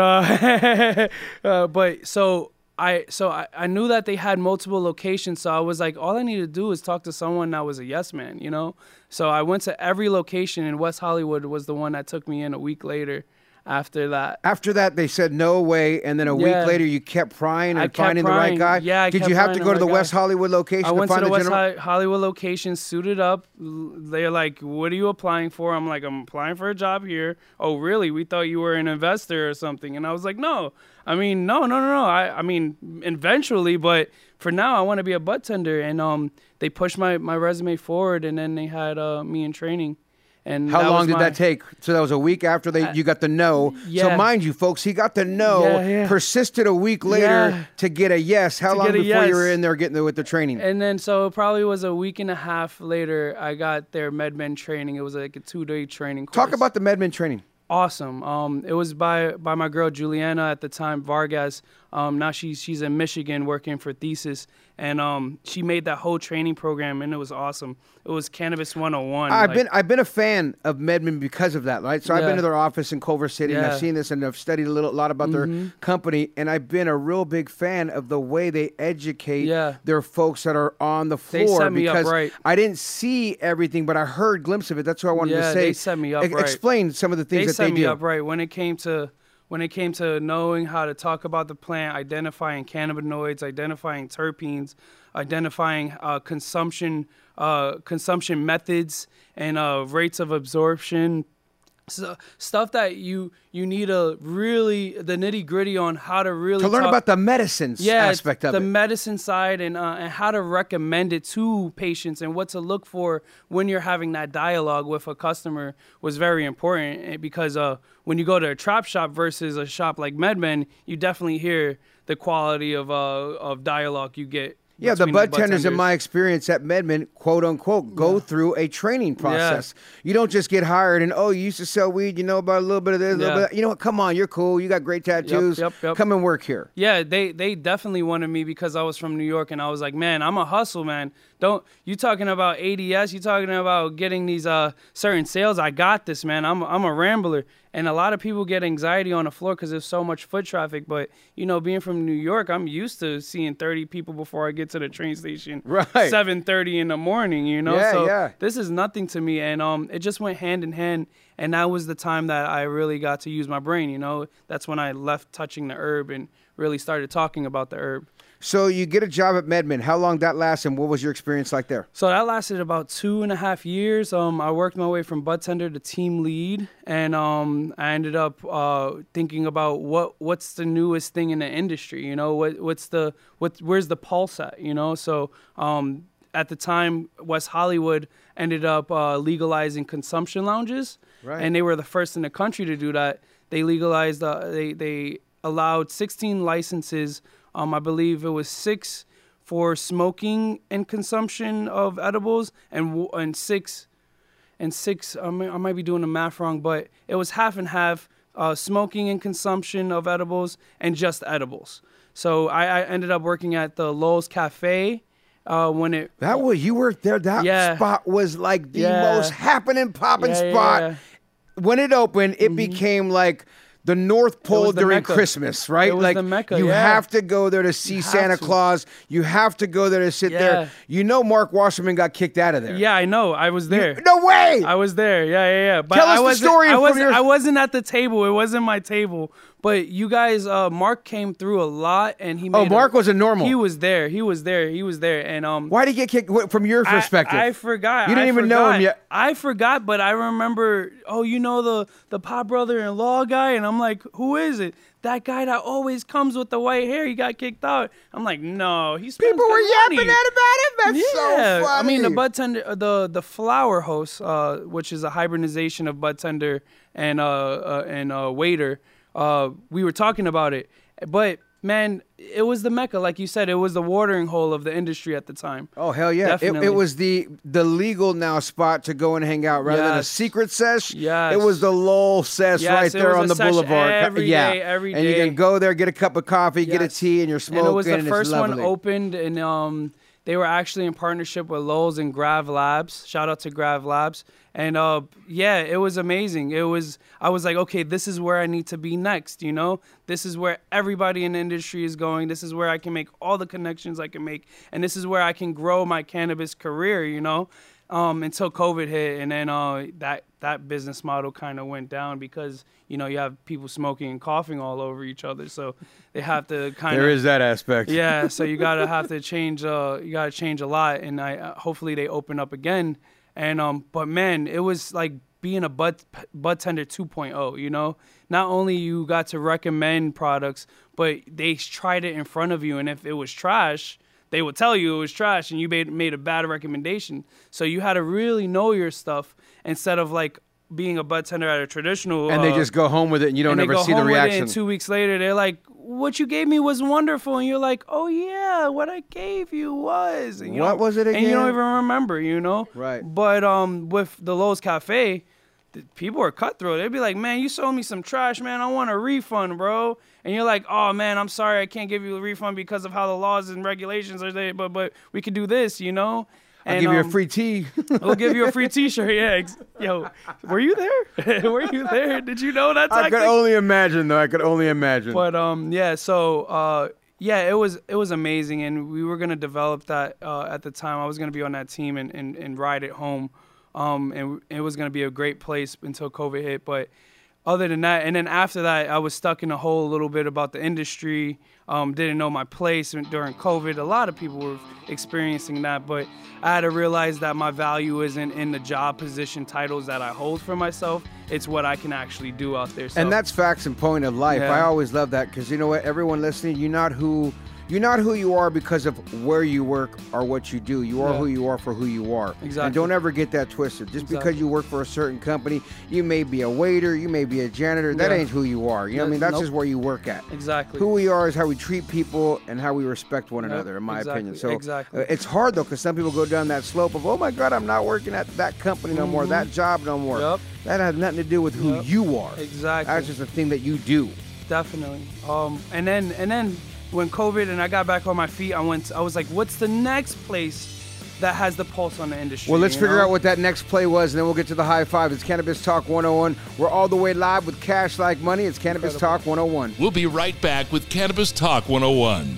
[SPEAKER 7] uh, uh, but so I so I, I knew that they had multiple locations, so I was like, all I need to do is talk to someone that was a yes man, you know? So I went to every location, and West Hollywood was the one that took me in a week later. After that,
[SPEAKER 6] after that, they said no way, and then a
[SPEAKER 7] yeah.
[SPEAKER 6] week later, you kept prying and
[SPEAKER 7] kept
[SPEAKER 6] finding
[SPEAKER 7] prying.
[SPEAKER 6] the right guy.
[SPEAKER 7] Yeah, I
[SPEAKER 6] did
[SPEAKER 7] kept
[SPEAKER 6] you have to
[SPEAKER 7] prying
[SPEAKER 6] go to the
[SPEAKER 7] right
[SPEAKER 6] West
[SPEAKER 7] guy.
[SPEAKER 6] Hollywood location
[SPEAKER 7] I went
[SPEAKER 6] to find
[SPEAKER 7] to the West
[SPEAKER 6] general?
[SPEAKER 7] Hollywood location, suited up. They're like, "What are you applying for?" I'm like, "I'm applying for a job here." Oh, really? We thought you were an investor or something. And I was like, "No, I mean, no, no, no, no. I, I mean, eventually, but for now, I want to be a butt tender." And um, they pushed my my resume forward, and then they had uh me in training. And
[SPEAKER 6] how
[SPEAKER 7] that
[SPEAKER 6] long
[SPEAKER 7] was
[SPEAKER 6] did
[SPEAKER 7] my,
[SPEAKER 6] that take? So that was a week after they you got the no.
[SPEAKER 7] Yeah.
[SPEAKER 6] So mind you, folks, he got the no,
[SPEAKER 7] Yeah, yeah.
[SPEAKER 6] persisted a week later
[SPEAKER 7] Yeah.
[SPEAKER 6] to get a yes. How
[SPEAKER 7] To
[SPEAKER 6] long
[SPEAKER 7] get a
[SPEAKER 6] before you
[SPEAKER 7] yes.
[SPEAKER 6] were in there getting there with the training?
[SPEAKER 7] And then, so it probably was a week and a half later, I got their MedMen training. It was like a two-day training course.
[SPEAKER 6] Talk about the MedMen training.
[SPEAKER 7] Awesome. Um, it was by by my girl Juliana at the time, Vargas. Um, now she's she's in Michigan working for Thesis, and um, she made that whole training program, and it was awesome. It was Cannabis one oh one.
[SPEAKER 6] I've
[SPEAKER 7] like,
[SPEAKER 6] been I've been a fan of MedMen because of that, right? So I've
[SPEAKER 7] Yeah.
[SPEAKER 6] been to their office in Culver City, and
[SPEAKER 7] Yeah.
[SPEAKER 6] I've seen this, and I've studied a little, lot about
[SPEAKER 7] Mhm.
[SPEAKER 6] their company, and I've been a real big fan of the way they educate
[SPEAKER 7] Yeah.
[SPEAKER 6] their folks that are on the
[SPEAKER 7] They
[SPEAKER 6] floor.
[SPEAKER 7] set me up
[SPEAKER 6] because
[SPEAKER 7] right.
[SPEAKER 6] I didn't see everything, but I heard a glimpse of it. That's what I wanted
[SPEAKER 7] yeah,
[SPEAKER 6] to say.
[SPEAKER 7] they set me up
[SPEAKER 6] E-
[SPEAKER 7] right.
[SPEAKER 6] Explain some of the things
[SPEAKER 7] they
[SPEAKER 6] that
[SPEAKER 7] set
[SPEAKER 6] they
[SPEAKER 7] me
[SPEAKER 6] do.
[SPEAKER 7] up right when it came to when it came to knowing how to talk about the plant, identifying cannabinoids, identifying terpenes, identifying uh, consumption uh, consumption methods and uh, rates of absorption. So, stuff that you you need a really the nitty gritty on how to really
[SPEAKER 6] To learn
[SPEAKER 7] talk-
[SPEAKER 6] about the medicines
[SPEAKER 7] yeah,
[SPEAKER 6] aspect of
[SPEAKER 7] the
[SPEAKER 6] it.
[SPEAKER 7] medicine side and uh, and how to recommend it to patients and what to look for when you're having that dialogue with a customer was very important eh, because uh when you go to a trap shop versus a shop like MedMen, you definitely hear the quality of uh of dialogue you get.
[SPEAKER 6] Yeah, the
[SPEAKER 7] between
[SPEAKER 6] bud tenders, in my experience at MedMen, quote unquote, go through a training process. You don't just get hired and, oh, you used to sell weed, you know about a little bit of this, a little
[SPEAKER 7] Yeah.
[SPEAKER 6] bit of that. You know what? Come on, you're cool. You got great tattoos.
[SPEAKER 7] yep, yep.
[SPEAKER 6] Come and work here.
[SPEAKER 7] Yeah, they they definitely wanted me because I was from New York, and I was like, man, I'm a hustle, man. Don't you talking about A D S? You talking about getting these uh certain sales? I got this, man. I'm I'm a rambler, and a lot of people get anxiety on the floor because there's so much foot traffic. But you know, being from New York, I'm used to seeing thirty people before I get to the train station.
[SPEAKER 6] Right.
[SPEAKER 7] seven thirty in the morning. You know,
[SPEAKER 6] Yeah,
[SPEAKER 7] so
[SPEAKER 6] yeah.
[SPEAKER 7] this is nothing to me, and um, it just went hand in hand. And that was the time that I really got to use my brain. You know, that's when I left touching the herb and really started talking about the herb.
[SPEAKER 6] So you get a job at MedMen. How long that lasts, and what was your experience like there?
[SPEAKER 7] So that lasted about two and a half years. Um, I worked my way from bud tender to team lead, and um, I ended up uh, thinking about what what's the newest thing in the industry. You know, what what's the what where's the pulse at? You know, so um, at the time, West Hollywood ended up uh, legalizing consumption lounges,
[SPEAKER 6] Right.
[SPEAKER 7] and they were the first in the country to do that. They legalized. Uh, they they allowed sixteen licenses. Um, I believe it was six for smoking and consumption of edibles, and w- and six, and six. I, may, I might be doing the math wrong, but it was half and half uh, smoking and consumption of edibles, and just edibles. So I, I ended up working at the Lowell's Cafe uh, when it.
[SPEAKER 6] That was you worked there. That
[SPEAKER 7] Yeah.
[SPEAKER 6] spot was like the
[SPEAKER 7] Yeah.
[SPEAKER 6] most happening, popping
[SPEAKER 7] Yeah, yeah,
[SPEAKER 6] spot.
[SPEAKER 7] yeah.
[SPEAKER 6] When it opened, it became like the North Pole
[SPEAKER 7] was the
[SPEAKER 6] during
[SPEAKER 7] Mecca.
[SPEAKER 6] Christmas, right?
[SPEAKER 7] It was
[SPEAKER 6] like
[SPEAKER 7] the Mecca,
[SPEAKER 6] you
[SPEAKER 7] yeah.
[SPEAKER 6] have to go there to see
[SPEAKER 7] You have
[SPEAKER 6] Santa
[SPEAKER 7] to.
[SPEAKER 6] Claus. You have to go there to sit
[SPEAKER 7] Yeah.
[SPEAKER 6] there. You know, Mark Wasserman got kicked out of there.
[SPEAKER 7] Yeah, I know. I was there.
[SPEAKER 6] No way.
[SPEAKER 7] I was there. Yeah, yeah, yeah. But
[SPEAKER 6] Tell us
[SPEAKER 7] I
[SPEAKER 6] the
[SPEAKER 7] wasn't-
[SPEAKER 6] story
[SPEAKER 7] I
[SPEAKER 6] from
[SPEAKER 7] wasn't,
[SPEAKER 6] your-
[SPEAKER 7] I wasn't at the table. It wasn't my table. But you guys, uh, Mark came through a lot, and he. Made
[SPEAKER 6] Oh, Mark was a normal.
[SPEAKER 7] He was there. He was there. He was there. And um.
[SPEAKER 6] Why did he get kicked? What- From your
[SPEAKER 7] I-
[SPEAKER 6] perspective,
[SPEAKER 7] I, forgot.
[SPEAKER 6] You didn't
[SPEAKER 7] I
[SPEAKER 6] even know him
[SPEAKER 7] forgot.
[SPEAKER 6] yet.
[SPEAKER 7] I forgot, but I remember. Oh, you know the the pop brother-in-law guy, and I'm like, who is it? That guy that always comes with the white hair. He got kicked out. I'm like, no, he's
[SPEAKER 6] People were yapping at about him. That's so
[SPEAKER 7] yeah,
[SPEAKER 6] funny.
[SPEAKER 7] I mean the bud tender, uh, the the flower host, uh, which is a hybridization of bud tender and uh, uh and uh, waiter. Uh, we were talking about it, but man, it was the mecca, like you said. It was the watering hole of the industry at the time.
[SPEAKER 6] Oh hell yeah! It,
[SPEAKER 7] Definitely.
[SPEAKER 6] it was the the legal now spot to go and hang out rather than a
[SPEAKER 7] Yes.
[SPEAKER 6] secret sesh.
[SPEAKER 7] Yes.
[SPEAKER 6] It was the Lowell sesh
[SPEAKER 7] Yes,
[SPEAKER 6] right
[SPEAKER 7] it
[SPEAKER 6] there
[SPEAKER 7] was
[SPEAKER 6] on
[SPEAKER 7] a
[SPEAKER 6] the
[SPEAKER 7] sesh
[SPEAKER 6] boulevard.
[SPEAKER 7] every
[SPEAKER 6] yeah,
[SPEAKER 7] day, every
[SPEAKER 6] and you
[SPEAKER 7] day.
[SPEAKER 6] can go there, get a cup of coffee, get a
[SPEAKER 7] Yes.
[SPEAKER 6] tea, and you're smoking.
[SPEAKER 7] And it was the
[SPEAKER 6] it's
[SPEAKER 7] first one
[SPEAKER 6] lovely.
[SPEAKER 7] opened, and um, they were actually in partnership with Lowell's and Grav Labs. Shout out to Grav Labs. And uh, yeah, it was amazing. It was, I was like, okay, this is where I need to be next, you know? This is where everybody in the industry is going. This is where I can make all the connections I can make. And this is where I can grow my cannabis career, you know? Um, until COVID hit, and then uh, that that business model kind of went down because, you know, you have people smoking and coughing all over each other, so they have to kind of.
[SPEAKER 6] There is that aspect.
[SPEAKER 7] Yeah, so you gotta have to change. Uh, you gotta change a lot, and I uh, hopefully they open up again. And um, but man, it was like being a bud bud tender two point oh. You know, not only you got to recommend products, but they tried it in front of you, and if it was trash, they would tell you it was trash and you made made a bad recommendation. So you had to really know your stuff instead of like being a bud tender at a traditional.
[SPEAKER 6] And
[SPEAKER 7] uh,
[SPEAKER 6] they just go home with it and you don't
[SPEAKER 7] and
[SPEAKER 6] ever see the reaction.
[SPEAKER 7] And two weeks later, they're like, what you gave me was wonderful. And you're like, oh, yeah, what I gave you was. And you
[SPEAKER 6] what was it again?
[SPEAKER 7] And you don't even remember, you know?
[SPEAKER 6] Right.
[SPEAKER 7] But um, with the Lowe's Cafe, the people are cutthroat. They'd be like, man, you sold me some trash, man. I want a refund, bro. And you're like, oh, man, I'm sorry. I can't give you a refund because of how the laws and regulations are there. But, but we could do this, you know?
[SPEAKER 6] I'll
[SPEAKER 7] And,
[SPEAKER 6] give you a
[SPEAKER 7] um,
[SPEAKER 6] free tee.
[SPEAKER 7] We'll give you a free T-shirt. Yeah, ex- yo, were you there? Were you there? Did you know that
[SPEAKER 6] I
[SPEAKER 7] tactic?
[SPEAKER 6] could only imagine, though. I could only imagine.
[SPEAKER 7] But um, yeah. So uh, yeah, it was it was amazing, and we were gonna develop that uh, at the time. I was gonna be on that team and, and, and ride it home, um, and it was gonna be a great place until COVID hit. But other than that, and then after that, I was stuck in a hole a little bit about the industry. Um, didn't know my place during COVID. A lot of people were experiencing that, but I had to realize that my value isn't in the job position titles that I hold for myself. It's what I can actually do out there. So,
[SPEAKER 6] and that's facts and point of life.
[SPEAKER 7] Yeah.
[SPEAKER 6] I always love that because you know what? Everyone listening, you're not who you're not who you are because of where you work or what you do. You are
[SPEAKER 7] Yeah.
[SPEAKER 6] who you are for who you are.
[SPEAKER 7] Exactly.
[SPEAKER 6] And don't ever get that twisted. Just
[SPEAKER 7] Exactly.
[SPEAKER 6] because you work for a certain company, you may be a waiter, you may be a janitor. That
[SPEAKER 7] Yeah.
[SPEAKER 6] ain't who you are. You know what I mean? That's
[SPEAKER 7] Nope.
[SPEAKER 6] just where you work at.
[SPEAKER 7] Exactly.
[SPEAKER 6] Who we are is how we treat people and how we respect one
[SPEAKER 7] Yep,
[SPEAKER 6] another, in my
[SPEAKER 7] exactly,
[SPEAKER 6] opinion. So
[SPEAKER 7] exactly.
[SPEAKER 6] uh, it's hard, though, because some people go down that slope of, oh, my God, I'm not working at that company no more,
[SPEAKER 7] Mhm.
[SPEAKER 6] that job no more.
[SPEAKER 7] Yep.
[SPEAKER 6] That has nothing to do with who
[SPEAKER 7] Yep.
[SPEAKER 6] you are.
[SPEAKER 7] Exactly.
[SPEAKER 6] That's just a thing that you do.
[SPEAKER 7] Definitely. Um, and then and then when COVID and I got back on my feet, I went. I was like, what's the next place that has the pulse on the industry?
[SPEAKER 6] Well, let's
[SPEAKER 7] you
[SPEAKER 6] figure
[SPEAKER 7] know?
[SPEAKER 6] out what that next play was, and then we'll get to the high five. It's Cannabis Talk one oh one. We're all the way live with Cash Like Money. It's Cannabis
[SPEAKER 7] Incredible.
[SPEAKER 6] Talk one oh one.
[SPEAKER 5] We'll be right back with Cannabis Talk one oh one.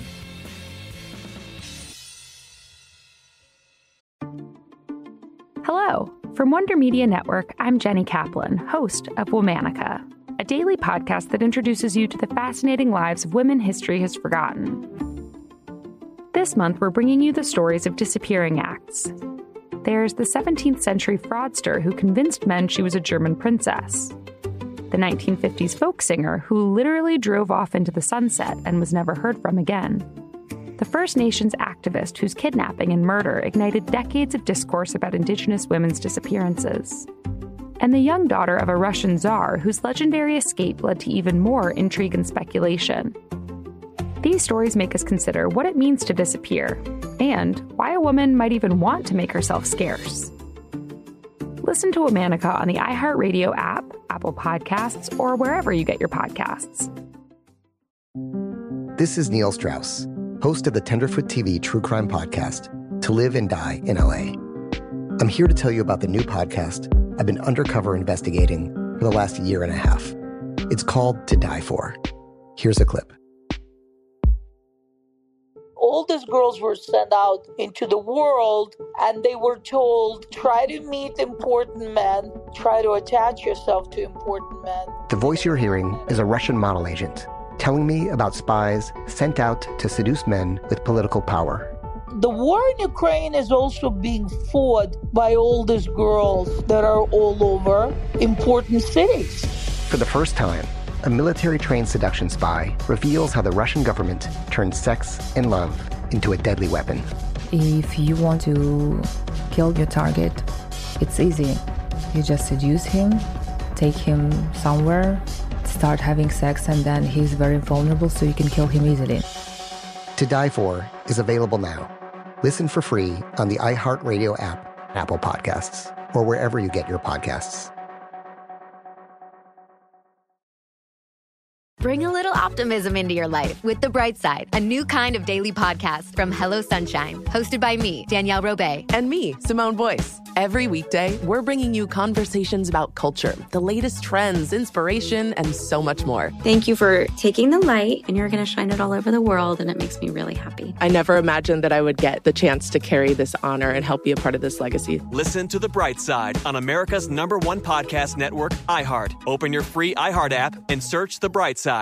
[SPEAKER 8] Hello. From Wonder Media Network, I'm Jenny Kaplan, host of Womanica, a daily podcast that introduces you to the fascinating lives of women history has forgotten. This month, we're bringing you the stories of disappearing acts. There's the seventeenth century fraudster who convinced men she was a German princess, the nineteen fifties folk singer who literally drove off into the sunset and was never heard from again, the First Nations activist whose kidnapping and murder ignited decades of discourse about Indigenous women's disappearances, and the young daughter of a Russian czar whose legendary escape led to even more intrigue and speculation. These stories make us consider what it means to disappear, and why a woman might even want to make herself scarce. Listen to Womanica on the iHeartRadio app, Apple Podcasts, or wherever you get your podcasts.
[SPEAKER 9] This is Neil Strauss, host of the Tenderfoot T V True Crime Podcast, To Live and Die in L A. I'm here to tell you about the new podcast I've been undercover investigating for the last year and a half. It's called To Die For. Here's a clip.
[SPEAKER 10] All these girls were sent out into the world and they were told, try to meet important men, try to attach yourself to important men.
[SPEAKER 9] The voice you're hearing is a Russian model agent telling me about spies sent out to seduce men with political power.
[SPEAKER 10] The war in Ukraine is also being fought by all these girls that are all over important cities.
[SPEAKER 9] For the first time, a military-trained seduction spy reveals how the Russian government turned sex and love into a deadly weapon.
[SPEAKER 11] If you want to kill your target, it's easy. You just seduce him, take him somewhere, start having sex, and then he's very vulnerable, so you can kill him easily.
[SPEAKER 9] To Die For is available now. Listen for free on the iHeartRadio app, Apple Podcasts, or wherever you get your podcasts.
[SPEAKER 12] Bring a little optimism into your life with The Bright Side, a new kind of daily podcast from Hello Sunshine, hosted by me, Danielle Robay.
[SPEAKER 13] And me, Simone Boyce. Every weekday, we're bringing you conversations about culture, the latest trends, inspiration, and so much more.
[SPEAKER 14] Thank you for taking the light, and you're going to shine it all over the world, and it makes me really happy.
[SPEAKER 13] I never imagined that I would get the chance to carry this honor and help be a part of this legacy.
[SPEAKER 15] Listen to The Bright Side on America's number one podcast network, iHeart. Open your free iHeart app and search The Bright Side.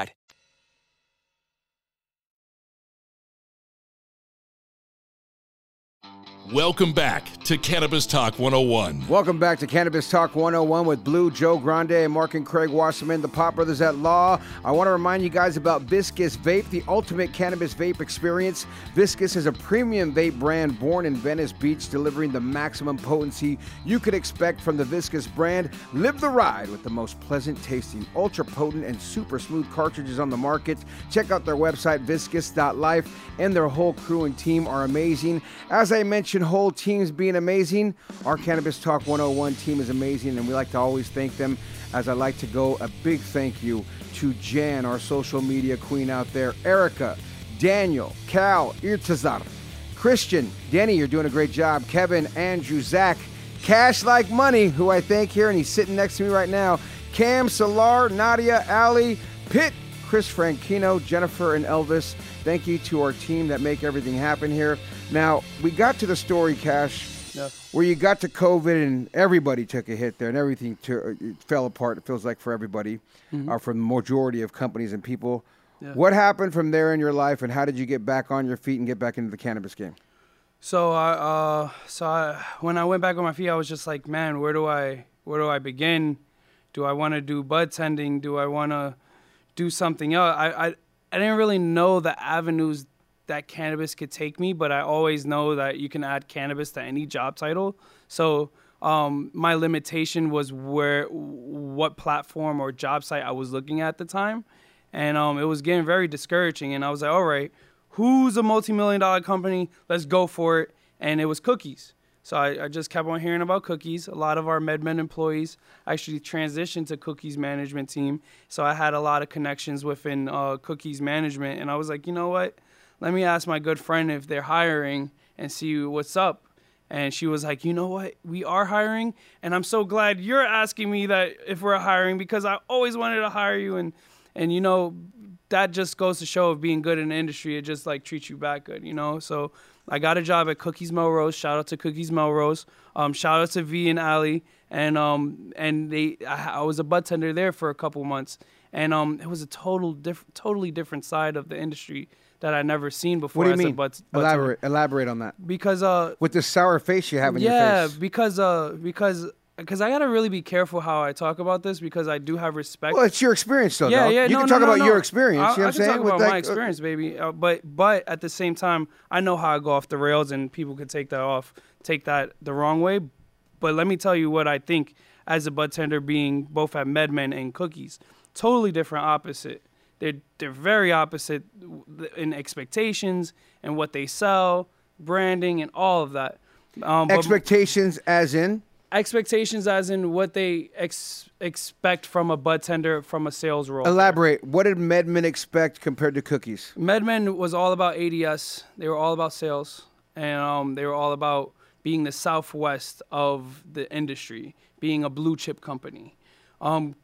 [SPEAKER 5] Welcome back to Cannabis Talk one oh one.
[SPEAKER 6] Welcome back to Cannabis Talk one oh one with Blue, Joe Grande, and Mark and Craig Wasserman, the Pot Brothers at Law. I want to remind you guys about Viscus Vape, the ultimate cannabis vape experience. Viscus is a premium vape brand born in Venice Beach, delivering the maximum potency you could expect from the Viscus brand. Live the ride with the most pleasant tasting, ultra potent, and super smooth cartridges on the market. Check out their website, viscus dot life, and their whole crew and team are amazing. As I mentioned, whole teams being amazing. Our Cannabis Talk one oh one team is amazing, and we like to always thank them. As I like to go, a big thank you to Jan, our social media queen out there, Erica, Daniel, Cal, Irtazar, Christian, Denny, you're doing a great job, Kevin, Andrew, Zach, Cash Like Money, who I thank here, and he's sitting next to me right now, Cam, Salar, Nadia, Ali, Pitt, Chris Franchino, Jennifer, and Elvis. Thank you to our team that make everything happen here. Now, we got to the story, Cash, yeah. where you got to COVID and everybody took a hit there and everything to, it fell apart, it feels like, for everybody, mm-hmm. uh, for the majority of companies and people. Yeah. What happened from there in your life, and how did you get back on your feet and get back into the cannabis game?
[SPEAKER 7] So, I, uh, so I, when I went back on my feet, I was just like, man, where do I, where do I begin? Do I want to do bud tending? Do I want to do something else? I, I, I didn't really know the avenues that cannabis could take me, but I always know that you can add cannabis to any job title. So um, my limitation was where, what platform or job site I was looking at the time. And um, it was getting very discouraging. And I was like, all right, who's a multi-million dollar company? Let's go for it. And it was Cookies. So I, I just kept on hearing about Cookies. A lot of our MedMen employees actually transitioned to Cookies management team. So I had a lot of connections within uh, Cookies management. And I was like, you know what? Let me ask my good friend if they're hiring and see what's up. And she was like, you know what? We are hiring. And I'm so glad you're asking me that if we're hiring, because I always wanted to hire you. And, and you know, that just goes to show of being good in the industry. It just like treats you back good, you know? So I got a job at Cookies Melrose. Shout out to Cookies Melrose. Um, shout out to V and Ali. And um, and they, I, I was a bud tender there for a couple months. And um, it was a total diff- totally different side of the industry that I never seen before.
[SPEAKER 6] What do you
[SPEAKER 7] as
[SPEAKER 6] mean?
[SPEAKER 7] A bud, bud
[SPEAKER 6] elaborate, tender. elaborate on that.
[SPEAKER 7] Because uh,
[SPEAKER 6] with the sour face you have in
[SPEAKER 7] yeah,
[SPEAKER 6] your face.
[SPEAKER 7] Yeah, because uh, because. Because I got to really be careful how I talk about this, because I do have respect.
[SPEAKER 6] Well, it's your experience, though.
[SPEAKER 7] Yeah,
[SPEAKER 6] dog.
[SPEAKER 7] yeah.
[SPEAKER 6] You
[SPEAKER 7] no,
[SPEAKER 6] can
[SPEAKER 7] no,
[SPEAKER 6] talk
[SPEAKER 7] no,
[SPEAKER 6] about
[SPEAKER 7] no.
[SPEAKER 6] your experience.
[SPEAKER 7] I,
[SPEAKER 6] you know what I'm saying?
[SPEAKER 7] I can talk
[SPEAKER 6] With
[SPEAKER 7] about
[SPEAKER 6] like,
[SPEAKER 7] my experience, baby. Uh, but but at the same time, I know how I go off the rails, and people could take that off, take that the wrong way. But let me tell you what I think as a bud tender, being both at MedMen and Cookies. Totally different, opposite. They're, they're very opposite in expectations and what they sell, branding, and all of that. Um,
[SPEAKER 6] expectations as in?
[SPEAKER 7] Expectations as in what they ex- expect from a bud tender, from a sales role.
[SPEAKER 6] Elaborate. There. What did MedMen expect compared to Cookies?
[SPEAKER 7] MedMen was all about A D S. They were all about sales. And um, they were all about being the Southwest of the industry, being a blue chip company. Um,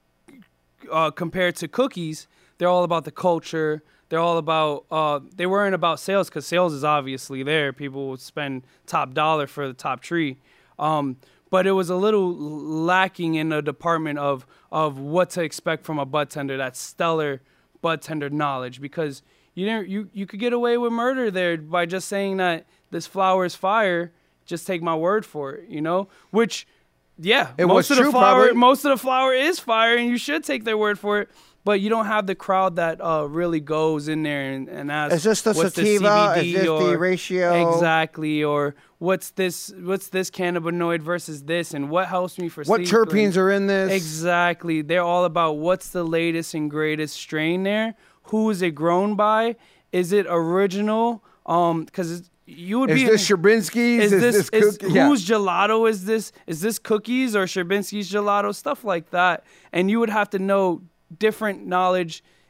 [SPEAKER 7] uh, compared to Cookies, they're all about the culture. They're all about, uh, they weren't about sales, because sales is obviously there. People would spend top dollar for the top tree. Um, but it was a little lacking in the department of of what to expect from a bud tender, that stellar bud tender knowledge, because you didn't you, you could get away with murder there by just saying that this flower is fire. Just take my word for it, you know? Which, yeah,
[SPEAKER 6] it
[SPEAKER 7] most
[SPEAKER 6] was
[SPEAKER 7] of
[SPEAKER 6] true,
[SPEAKER 7] the flower
[SPEAKER 6] probably.
[SPEAKER 7] most of the flower is fire, and you should take their word for it. But you don't have the crowd that uh, really goes in there and, and asks,
[SPEAKER 6] is this the
[SPEAKER 7] what's
[SPEAKER 6] sativa?
[SPEAKER 7] the C B D,
[SPEAKER 6] is this
[SPEAKER 7] or,
[SPEAKER 6] the ratio?
[SPEAKER 7] Exactly. Or what's this what's this cannabinoid versus this, and what helps me for
[SPEAKER 6] what
[SPEAKER 7] sleep?
[SPEAKER 6] terpenes are in this?
[SPEAKER 7] Exactly. They're all about what's the latest and greatest strain there. Who is it grown by? Is it original? Um, because you would
[SPEAKER 6] is
[SPEAKER 7] be.
[SPEAKER 6] Is this Sherbinski's?
[SPEAKER 7] Is,
[SPEAKER 6] is
[SPEAKER 7] this,
[SPEAKER 6] this
[SPEAKER 7] is,
[SPEAKER 6] cookie? Yeah.
[SPEAKER 7] Whose gelato is this? Is this Cookies or Sherbinski's gelato? Stuff like that. And you would have to know different knowledge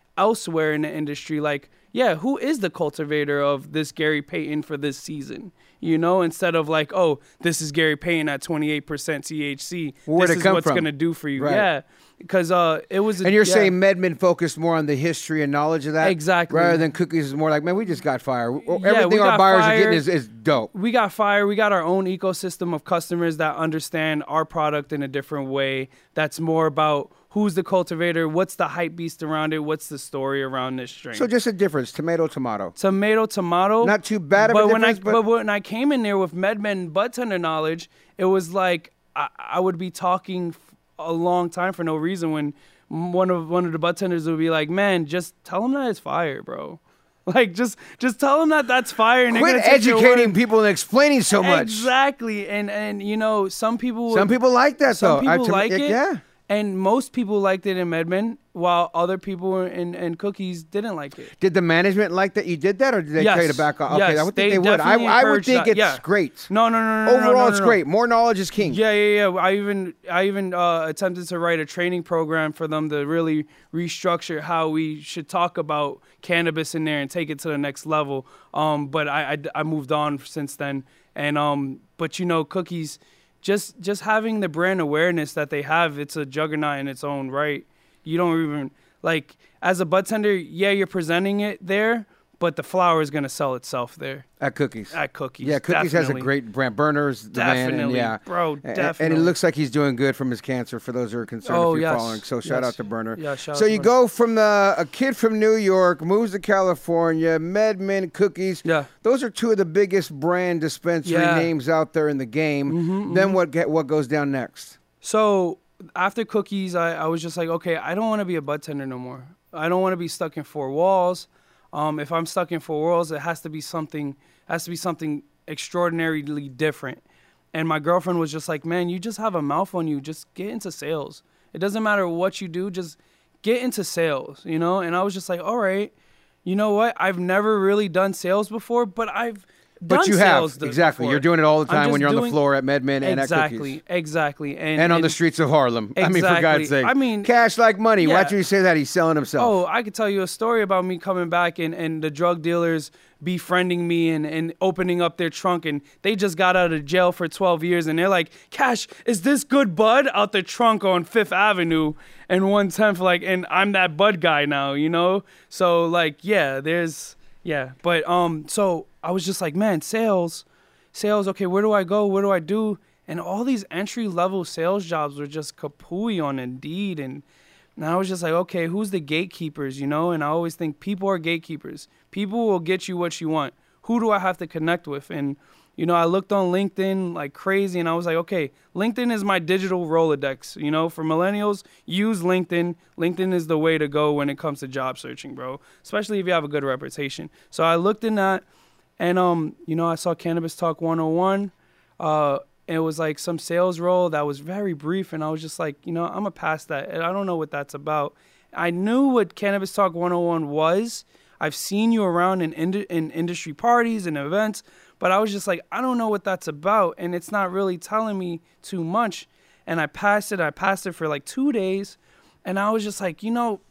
[SPEAKER 7] elsewhere in the industry, like, yeah, who is the cultivator of this Gary Payton for this season? You know, instead of like, oh, this is Gary Payton at twenty-eight percent T H C.
[SPEAKER 6] Where'd
[SPEAKER 7] this
[SPEAKER 6] it
[SPEAKER 7] is
[SPEAKER 6] come
[SPEAKER 7] what's
[SPEAKER 6] from?
[SPEAKER 7] going to do for you.
[SPEAKER 6] Right.
[SPEAKER 7] Yeah. Because uh, it was. A,
[SPEAKER 6] and you're
[SPEAKER 7] yeah.
[SPEAKER 6] saying Medman focused more on the history and knowledge of that?
[SPEAKER 7] Exactly.
[SPEAKER 6] Rather than Cookies is more like, man, we just got fire.
[SPEAKER 7] Yeah,
[SPEAKER 6] Everything
[SPEAKER 7] we
[SPEAKER 6] our
[SPEAKER 7] got
[SPEAKER 6] buyers
[SPEAKER 7] fire.
[SPEAKER 6] are getting is, is dope.
[SPEAKER 7] We got fire. We got our own ecosystem of customers that understand our product in a different way. That's more about who's the cultivator, what's the hype beast around it, what's the story around this strain.
[SPEAKER 6] So just a difference, tomato, tomato.
[SPEAKER 7] Tomato, tomato.
[SPEAKER 6] Not too bad of
[SPEAKER 7] but
[SPEAKER 6] a
[SPEAKER 7] when
[SPEAKER 6] difference,
[SPEAKER 7] I,
[SPEAKER 6] but...
[SPEAKER 7] but when I came in there with MedMen bud tender knowledge, it was like I, I would be talking f- a long time for no reason when one of one of the bud tenders would be like, man, just tell them that it's fire, bro. Like, just just tell them that that's fire. And
[SPEAKER 6] quit educating people and explaining so much.
[SPEAKER 7] Exactly. And, and you know, some people...
[SPEAKER 6] Some people like that,
[SPEAKER 7] some
[SPEAKER 6] though.
[SPEAKER 7] Some people
[SPEAKER 6] I,
[SPEAKER 7] like it.
[SPEAKER 6] Yeah.
[SPEAKER 7] And most people liked it in MedMen, while other people in, in Cookies didn't like it.
[SPEAKER 6] Did the management like that you did that, or did they
[SPEAKER 7] yes.
[SPEAKER 6] tell you to back off? Okay,
[SPEAKER 7] yes,
[SPEAKER 6] I would think
[SPEAKER 7] they,
[SPEAKER 6] they would. I, I would think
[SPEAKER 7] that.
[SPEAKER 6] it's
[SPEAKER 7] yeah.
[SPEAKER 6] great.
[SPEAKER 7] No, no, no, no.
[SPEAKER 6] Overall,
[SPEAKER 7] no, no,
[SPEAKER 6] it's
[SPEAKER 7] no.
[SPEAKER 6] great. More knowledge is king.
[SPEAKER 7] Yeah, yeah, yeah. I even, I even uh, attempted to write a training program for them to really restructure how we should talk about cannabis in there and take it to the next level. Um, but I, I, I moved on since then. And um, but you know, Cookies. Just just having the brand awareness that they have, it's a juggernaut in its own right. You don't even, like, as a bud tender, yeah, you're presenting it there, but the flower is going to sell itself there.
[SPEAKER 6] At Cookies.
[SPEAKER 7] At Cookies.
[SPEAKER 6] Yeah, Cookies
[SPEAKER 7] definitely.
[SPEAKER 6] has a great brand. Burner's the
[SPEAKER 7] definitely,
[SPEAKER 6] man. And yeah.
[SPEAKER 7] bro, definitely.
[SPEAKER 6] And it looks like he's doing good from his cancer for those who are concerned
[SPEAKER 7] oh,
[SPEAKER 6] if you're
[SPEAKER 7] yes.
[SPEAKER 6] following. So shout
[SPEAKER 7] yes.
[SPEAKER 6] out to Burner.
[SPEAKER 7] Yeah, shout
[SPEAKER 6] so
[SPEAKER 7] out
[SPEAKER 6] you
[SPEAKER 7] to
[SPEAKER 6] go from the a kid from New York, moves to California, MedMen, Cookies.
[SPEAKER 7] Yeah.
[SPEAKER 6] Those are two of the biggest brand dispensary
[SPEAKER 7] yeah.
[SPEAKER 6] names out there in the game.
[SPEAKER 7] Mm-hmm,
[SPEAKER 6] then
[SPEAKER 7] mm-hmm.
[SPEAKER 6] what get what goes down next?
[SPEAKER 7] So after Cookies, I, I was just like, okay, I don't want to be a bud tender no more. I don't want to be stuck in four walls. Um, if I'm stuck in four walls, it has to be something has to be something extraordinarily different. And my girlfriend was just like, man, you just have a mouth on you. Just get into sales. It doesn't matter what you do. Just get into sales, you know? And I was just like, all right, you know what? I've never really done sales before, but I've
[SPEAKER 6] But
[SPEAKER 7] done
[SPEAKER 6] you
[SPEAKER 7] sales
[SPEAKER 6] have.
[SPEAKER 7] th-
[SPEAKER 6] Exactly.
[SPEAKER 7] before.
[SPEAKER 6] You're doing it all the
[SPEAKER 7] I'm
[SPEAKER 6] time
[SPEAKER 7] just
[SPEAKER 6] when you're on the
[SPEAKER 7] doing-
[SPEAKER 6] floor at MedMen and
[SPEAKER 7] exactly,
[SPEAKER 6] at Cookies.
[SPEAKER 7] Exactly. And,
[SPEAKER 6] And on
[SPEAKER 7] and
[SPEAKER 6] the streets of Harlem. I mean, for
[SPEAKER 7] Exactly.
[SPEAKER 6] God's sake.
[SPEAKER 7] I mean,
[SPEAKER 6] cash like money.
[SPEAKER 7] yeah.
[SPEAKER 6] Why don't you say that? He's selling himself.
[SPEAKER 7] Oh, I could tell you a story about me coming back and, and the drug dealers befriending me and, and opening up their trunk, and they just got out of jail for twelve years, and they're like, Cash, is this good bud? Out their trunk on Fifth Avenue and one tenth, like, and I'm that bud guy now, you know? So, like, yeah, there's, yeah. But, um, so I was just like, man, sales, sales, okay, where do I go? What do I do? And all these entry-level sales jobs were just kapooey on Indeed, and And I was just like, okay, who's the gatekeepers, you know? And I always think people are gatekeepers. People will get you what you want. Who do I have to connect with? And, you know, I looked on LinkedIn like crazy, and I was like, okay, LinkedIn is my digital Rolodex. You know, for millennials, use LinkedIn. LinkedIn is the way to go when it comes to job searching, bro, especially if you have a good reputation. So I looked in that, and, um, you know, I saw Cannabis Talk one oh one. Uh, it was like some sales role that was very brief, and I was just like, you know, I'm going to pass that. And I don't know what that's about. I knew what Cannabis Talk one oh one was. I've seen you around in, ind- in industry parties and events, but I was just like, I don't know what that's about, and it's not really telling me too much. And I passed it. I passed it for like two days, and I was just like, you know,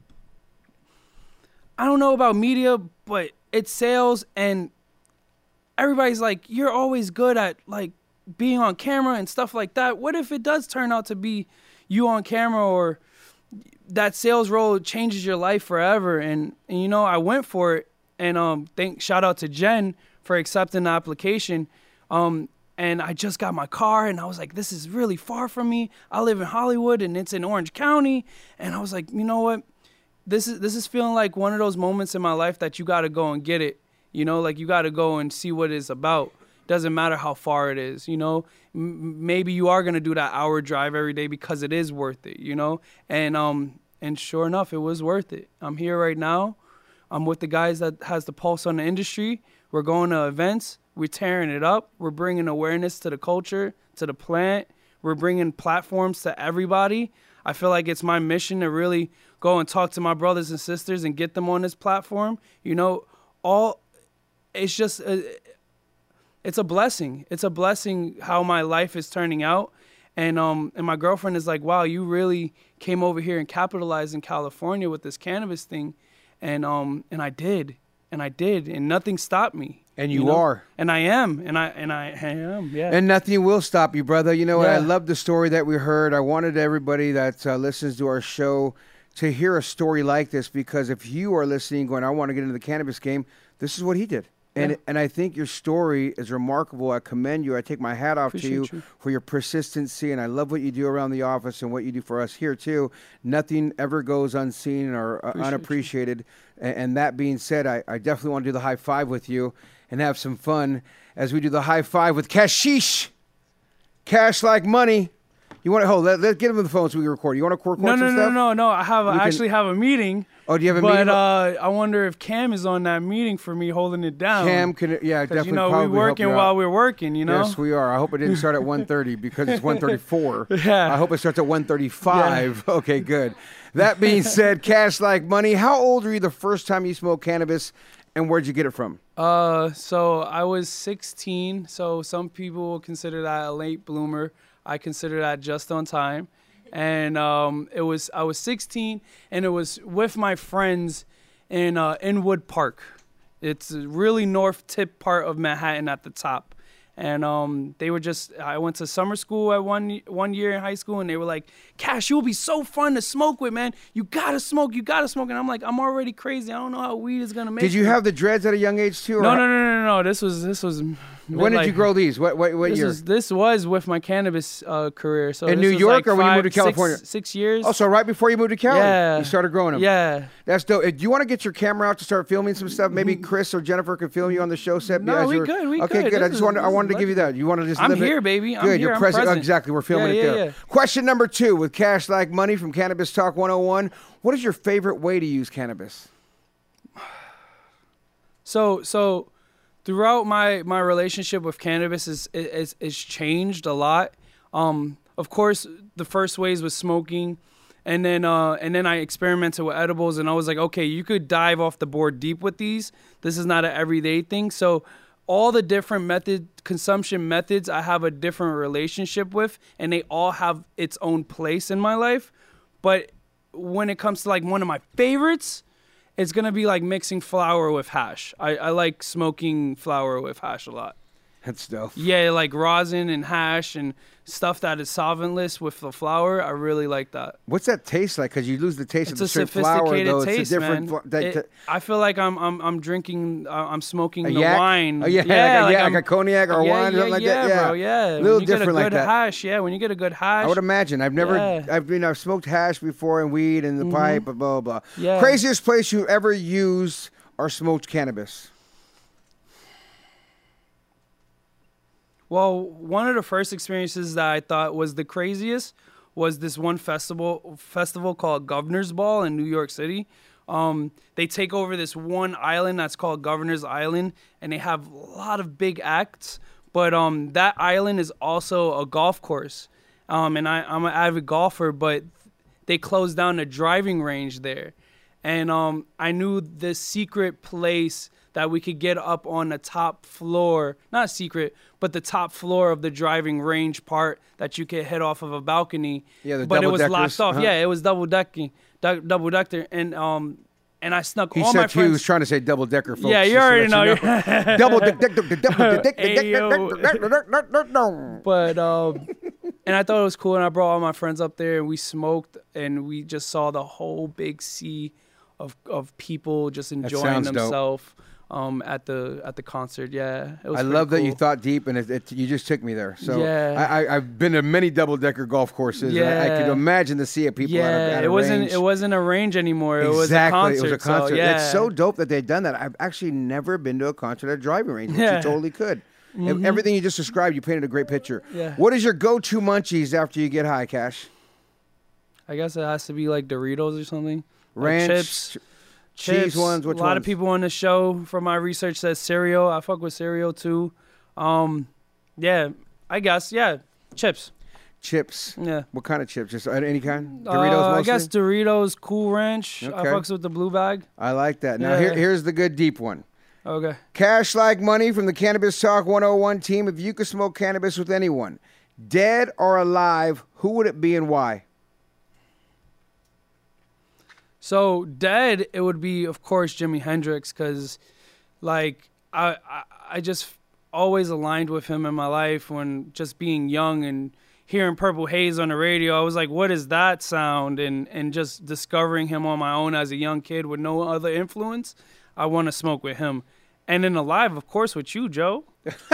[SPEAKER 7] I don't know about media, but it's sales, and everybody's like, you're always good at, like, being on camera and stuff like that. What if it does turn out to be you on camera, or that sales role changes your life forever? And, and you know, I went for it, and um, thank shout out to Jen for accepting the application. Um, and I just got my car, and I was like, this is really far from me. I live in Hollywood, and it's in Orange County. And I was like, you know what? This is this is feeling like one of those moments in my life that you got to go and get it. You know, like you got to go and see what it's about. Doesn't matter how far it is, you know. M- maybe you are gonna do that hour drive every day because it is worth it, you know. And um, and sure enough, it was worth it. I'm here right now. I'm with the guys that has the pulse on the industry. We're going to events. We're tearing it up. We're bringing awareness to the culture, to the plant. We're bringing platforms to everybody. I feel like it's my mission to really go and talk to my brothers and sisters and get them on this platform. You know, all it's just. Uh, It's a blessing. It's a blessing how my life is turning out. And um and my girlfriend is like, wow, you really came over here and capitalized in California with this cannabis thing. And um and I did. And I did. And nothing stopped me.
[SPEAKER 6] And you,
[SPEAKER 7] you know?
[SPEAKER 6] are.
[SPEAKER 7] And I am. And I and I, I am, yeah.
[SPEAKER 6] And nothing will stop you, brother. You know what?
[SPEAKER 7] Yeah.
[SPEAKER 6] I love the story that we heard. I wanted everybody that uh, listens to our show to hear a story like this, because if you are listening going, I want to get into the cannabis game, this is what he did. And
[SPEAKER 7] Yeah.
[SPEAKER 6] and I think your story is remarkable. I commend you. I take my hat off to you,
[SPEAKER 7] Appreciate you.
[SPEAKER 6] for your persistency, and I love what you do around the office and what you do for us here too. Nothing ever goes unseen or uh,
[SPEAKER 7] Appreciate you.
[SPEAKER 6] unappreciated. And, and that being said, I, I definitely want to do the high five with you and have some fun as we do the high five with Cashish. Cash like money. You want to hold? Let, let's get him on the phone so we can record. You want to record
[SPEAKER 7] No,
[SPEAKER 6] some
[SPEAKER 7] no, no,
[SPEAKER 6] stuff?
[SPEAKER 7] no, no. I have.
[SPEAKER 6] We
[SPEAKER 7] I
[SPEAKER 6] can-
[SPEAKER 7] actually have a meeting.
[SPEAKER 6] Oh, do you have a
[SPEAKER 7] but,
[SPEAKER 6] meeting?
[SPEAKER 7] But uh, I wonder if Cam is on that meeting for me holding it down.
[SPEAKER 6] Cam can, yeah,
[SPEAKER 7] 'Cause,
[SPEAKER 6] definitely.
[SPEAKER 7] You know,
[SPEAKER 6] probably
[SPEAKER 7] we're
[SPEAKER 6] help
[SPEAKER 7] working
[SPEAKER 6] you out.
[SPEAKER 7] while we're working. You know.
[SPEAKER 6] Yes, we are. I hope it didn't start at one thirty because it's one thirty-four.
[SPEAKER 7] Yeah.
[SPEAKER 6] I hope it starts at one thirty-five. Yeah. Okay, good. That being said, Cash like money. How old were you the first time you smoked cannabis, and where'd you get it from?
[SPEAKER 7] Uh, so I was sixteen. So some people will consider that a late bloomer. I consider that just on time. And um, it was I was sixteen, and it was with my friends in uh, Inwood Park. It's a really north tip part of Manhattan at the top. And um, they were just, I went to summer school at one one year in high school, and they were like, Cash, you will be so fun to smoke with, man. You gotta smoke, you gotta smoke. And I'm like, I'm already crazy. I don't know how weed is gonna make
[SPEAKER 6] Did you
[SPEAKER 7] me.
[SPEAKER 6] have the dreads at a young age too? Or
[SPEAKER 7] No, no, no, no, no. This was, this was.
[SPEAKER 6] When did
[SPEAKER 7] like-
[SPEAKER 6] you grow these? What what, what
[SPEAKER 7] this
[SPEAKER 6] year?
[SPEAKER 7] Was, this was with my cannabis uh, career. So
[SPEAKER 6] in
[SPEAKER 7] this
[SPEAKER 6] New
[SPEAKER 7] was
[SPEAKER 6] York,
[SPEAKER 7] like
[SPEAKER 6] or when you
[SPEAKER 7] five,
[SPEAKER 6] moved to California?
[SPEAKER 7] Six, six years.
[SPEAKER 6] Oh, so right before you moved to Cali,
[SPEAKER 7] Yeah.
[SPEAKER 6] you started growing them.
[SPEAKER 7] Yeah.
[SPEAKER 6] That's dope. Uh, Do you want to get your camera out to start filming some stuff? Maybe Chris or Jennifer could film you on the show set.
[SPEAKER 7] No,
[SPEAKER 6] as
[SPEAKER 7] we
[SPEAKER 6] you're-
[SPEAKER 7] good, we
[SPEAKER 6] okay,
[SPEAKER 7] good.
[SPEAKER 6] good. I
[SPEAKER 7] This
[SPEAKER 6] just
[SPEAKER 7] is-
[SPEAKER 6] wanted, I
[SPEAKER 7] this
[SPEAKER 6] wanted
[SPEAKER 7] is
[SPEAKER 6] to give you that. You want to just
[SPEAKER 7] I'm
[SPEAKER 6] live it?
[SPEAKER 7] here, baby. I'm
[SPEAKER 6] Good.
[SPEAKER 7] here.
[SPEAKER 6] You're
[SPEAKER 7] I'm
[SPEAKER 6] present.
[SPEAKER 7] present.
[SPEAKER 6] Exactly. We're filming
[SPEAKER 7] Yeah,
[SPEAKER 6] it
[SPEAKER 7] yeah,
[SPEAKER 6] there.
[SPEAKER 7] yeah.
[SPEAKER 6] Question number two with Cash Like Money from Cannabis Talk one oh one. What is your favorite way to use cannabis?
[SPEAKER 7] So so throughout my, my relationship with cannabis is is is changed a lot. Um, of course, the first ways was smoking, and then uh, and then I experimented with edibles, and I was like, okay, you could dive off the board deep with these. This is not an everyday thing. So all the different method consumption methods I have a different relationship with, and they all have its own place in my life. But when it comes to like one of my favorites, it's gonna be like mixing flour with hash. I, I like smoking flour with hash a lot.
[SPEAKER 6] That's dope.
[SPEAKER 7] Yeah, like rosin and hash and stuff that is solventless with the flour. I really like that.
[SPEAKER 6] What's that taste like? Because you lose the taste
[SPEAKER 7] It's
[SPEAKER 6] of
[SPEAKER 7] a
[SPEAKER 6] the straight flour,
[SPEAKER 7] sophisticated
[SPEAKER 6] though.
[SPEAKER 7] taste,
[SPEAKER 6] it's a different.
[SPEAKER 7] man.
[SPEAKER 6] fl- that-
[SPEAKER 7] It-
[SPEAKER 6] that-
[SPEAKER 7] I feel like I'm I'm I'm drinking. Uh, I'm smoking
[SPEAKER 6] A
[SPEAKER 7] the
[SPEAKER 6] yak?
[SPEAKER 7] wine.
[SPEAKER 6] Oh, yeah, like a-
[SPEAKER 7] like
[SPEAKER 6] yeah,
[SPEAKER 7] I'm-
[SPEAKER 6] like a cognac or
[SPEAKER 7] yeah,
[SPEAKER 6] wine or
[SPEAKER 7] yeah,
[SPEAKER 6] something like
[SPEAKER 7] yeah,
[SPEAKER 6] that? Yeah.
[SPEAKER 7] bro. Yeah,
[SPEAKER 6] A
[SPEAKER 7] When
[SPEAKER 6] little
[SPEAKER 7] you get a
[SPEAKER 6] different like
[SPEAKER 7] good
[SPEAKER 6] that.
[SPEAKER 7] hash. Yeah, when you get a good hash.
[SPEAKER 6] I would imagine. I've never,
[SPEAKER 7] Yeah.
[SPEAKER 6] I've you know, I've smoked hash before and weed and the
[SPEAKER 7] Mhm.
[SPEAKER 6] pipe, blah blah blah.
[SPEAKER 7] Yeah.
[SPEAKER 6] Craziest place you ever used or smoked cannabis?
[SPEAKER 7] Well, one of the first experiences that I thought was the craziest was this one festival festival called Governor's Ball in New York City. Um, they take over this one island that's called Governor's Island, and they have a lot of big acts. But um, that island is also a golf course, um, and I, I'm an avid golfer. But they closed down the driving range there, and um, I knew this secret place that we could get up on the top floor, not secret, but the top floor of the driving range part that you could hit off of a balcony.
[SPEAKER 6] Yeah, the
[SPEAKER 7] but it was
[SPEAKER 6] double-deckers,
[SPEAKER 7] locked off.
[SPEAKER 6] uh-huh.
[SPEAKER 7] Yeah, it was double decking, du- double decker, and um, and I snuck
[SPEAKER 6] He
[SPEAKER 7] all
[SPEAKER 6] said
[SPEAKER 7] my
[SPEAKER 6] too, he was
[SPEAKER 7] friends.
[SPEAKER 6] trying to say double decker, folks.
[SPEAKER 7] Yeah, you
[SPEAKER 6] just to
[SPEAKER 7] already
[SPEAKER 6] let
[SPEAKER 7] know.
[SPEAKER 6] double dick, dick, dick, double dick, dick, dick,
[SPEAKER 7] Hey, yo.
[SPEAKER 6] dick, dick, dick, dick, dick.
[SPEAKER 7] But um, and I thought it was cool, and I brought all my friends up there, and we smoked, and we just saw the whole big sea of of people just enjoying
[SPEAKER 6] sounds dope.
[SPEAKER 7] themselves um at the at the concert. Yeah, it was
[SPEAKER 6] I
[SPEAKER 7] pretty
[SPEAKER 6] love that you
[SPEAKER 7] cool.
[SPEAKER 6] thought deep, and it, it, you just took me there. So
[SPEAKER 7] Yeah.
[SPEAKER 6] I, I, I've been to many double decker golf courses. and I, I could
[SPEAKER 7] Yeah.
[SPEAKER 6] imagine the sea of people.
[SPEAKER 7] Yeah,
[SPEAKER 6] at a, at a
[SPEAKER 7] it wasn't
[SPEAKER 6] range.
[SPEAKER 7] it wasn't a range anymore. It
[SPEAKER 6] Exactly,
[SPEAKER 7] was a concert.
[SPEAKER 6] it was a concert.
[SPEAKER 7] So, yeah.
[SPEAKER 6] It's so dope that they've done that. I've actually never been to a concert at a driving range, which
[SPEAKER 7] Yeah.
[SPEAKER 6] you totally could.
[SPEAKER 7] Mhm.
[SPEAKER 6] Everything you just described, you painted a great picture.
[SPEAKER 7] Yeah.
[SPEAKER 6] What is your go-to munchies after you get high, Cash?
[SPEAKER 7] I guess it has to be like Doritos or something. Like
[SPEAKER 6] Ranch,
[SPEAKER 7] chips,
[SPEAKER 6] ch-
[SPEAKER 7] chips.
[SPEAKER 6] cheese ones, which
[SPEAKER 7] A lot
[SPEAKER 6] ones?
[SPEAKER 7] of people on the show from my research says cereal. I fuck with cereal too. Um, yeah, I guess yeah, chips.
[SPEAKER 6] Chips.
[SPEAKER 7] Yeah.
[SPEAKER 6] What kind of chips? Just uh, any kind? Doritos
[SPEAKER 7] Uh,
[SPEAKER 6] mostly?
[SPEAKER 7] I guess Doritos, Cool Ranch. I
[SPEAKER 6] Okay.
[SPEAKER 7] fucks with the blue bag.
[SPEAKER 6] I like that. Now,
[SPEAKER 7] Yeah.
[SPEAKER 6] here, here's the good deep one.
[SPEAKER 7] Okay.
[SPEAKER 6] Cash like money from the Cannabis Talk one oh one team. If you could smoke cannabis with anyone, Dead or alive, who would it be and why?
[SPEAKER 7] So dead, it would be, of course, Jimi Hendrix, because, like, I, I I just always aligned with him in my life when just being young and hearing Purple Haze on the radio. I was like, what is that sound? And and just discovering him on my own as a young kid with no other influence, I want to smoke with him. And then alive, of course, with you, Joe.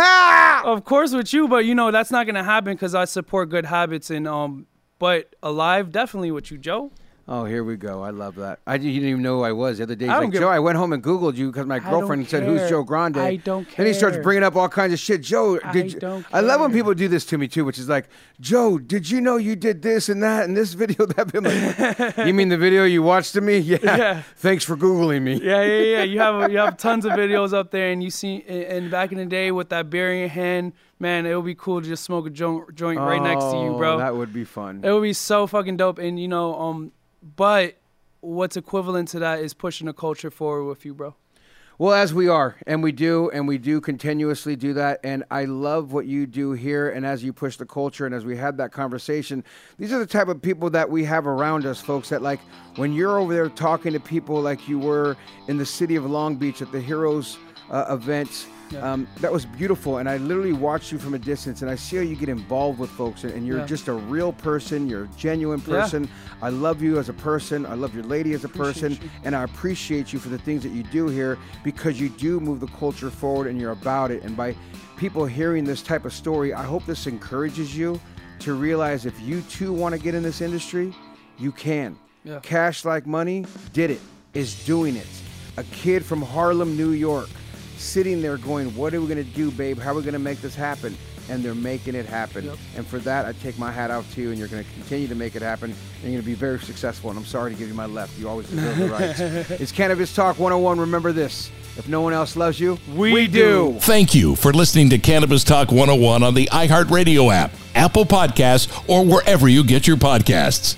[SPEAKER 7] Of course with you, but, you know, that's not going to happen because I support good habits. And um, But alive, definitely with you, Joe.
[SPEAKER 6] Oh, here we go. I love that. I you didn't even know who I was the other day. He's
[SPEAKER 7] I don't
[SPEAKER 6] like,
[SPEAKER 7] give-
[SPEAKER 6] Joe, I went home and Googled you because my
[SPEAKER 7] I
[SPEAKER 6] girlfriend
[SPEAKER 7] don't
[SPEAKER 6] said, who's
[SPEAKER 7] care.
[SPEAKER 6] Joe Grande?
[SPEAKER 7] I don't
[SPEAKER 6] Then he starts
[SPEAKER 7] care.
[SPEAKER 6] bringing up all kinds of shit. Joe,
[SPEAKER 7] I
[SPEAKER 6] did you?
[SPEAKER 7] don't
[SPEAKER 6] I love when
[SPEAKER 7] care.
[SPEAKER 6] people do this to me, too, which is like, Joe, did you know you did this and that in this video? That I'm like, you mean the video you watched of me? Yeah.
[SPEAKER 7] Yeah.
[SPEAKER 6] Thanks for Googling me.
[SPEAKER 7] Yeah, yeah, yeah. You have you have tons of videos up there, and you see, and back in the day with that beer in your hand, man, it would be cool to just smoke a joint, joint right next to you, bro.
[SPEAKER 6] Oh, that would be fun.
[SPEAKER 7] It would be so fucking dope, and you know, um, but what's equivalent to that is pushing the culture forward with you, bro.
[SPEAKER 6] Well, as we are, and we do, and we do continuously do that, and I love what you do here, and as you push the culture, and as we had that conversation, these are the type of people that we have around us, folks, that like, when you're over there talking to people like you were in the city of Long Beach at the Heroes uh, event,
[SPEAKER 7] Yeah.
[SPEAKER 6] um, that was beautiful, and I literally watched you from a distance, and I see how you get involved with folks, and, and you're
[SPEAKER 7] Yeah.
[SPEAKER 6] just a real person, you're a genuine
[SPEAKER 7] Yeah.
[SPEAKER 6] person. I love you as a person, I love your lady as a person,
[SPEAKER 7] Appreciate you.
[SPEAKER 6] and I appreciate you for the things that you do here because you do move the culture forward and you're about it. And by people hearing this type of story, I hope this encourages you to realize if you too want to get in this industry, you can.
[SPEAKER 7] Yeah.
[SPEAKER 6] Cash Like Money did it, is doing it. A kid from Harlem, New York, sitting there going, what are we going to do, babe? How are we going to make this happen? And they're making it happen.
[SPEAKER 7] Yep.
[SPEAKER 6] And for that, I take my hat off to you, and you're going to continue to make it happen, and you're going to be very successful. And I'm sorry to give you my left. You always deserve the rights. It's Cannabis Talk one oh one. Remember this. If no one else loves you, we, do.
[SPEAKER 5] Thank you for listening to Cannabis Talk one oh one on the iHeartRadio app, Apple Podcasts, or wherever you get your podcasts.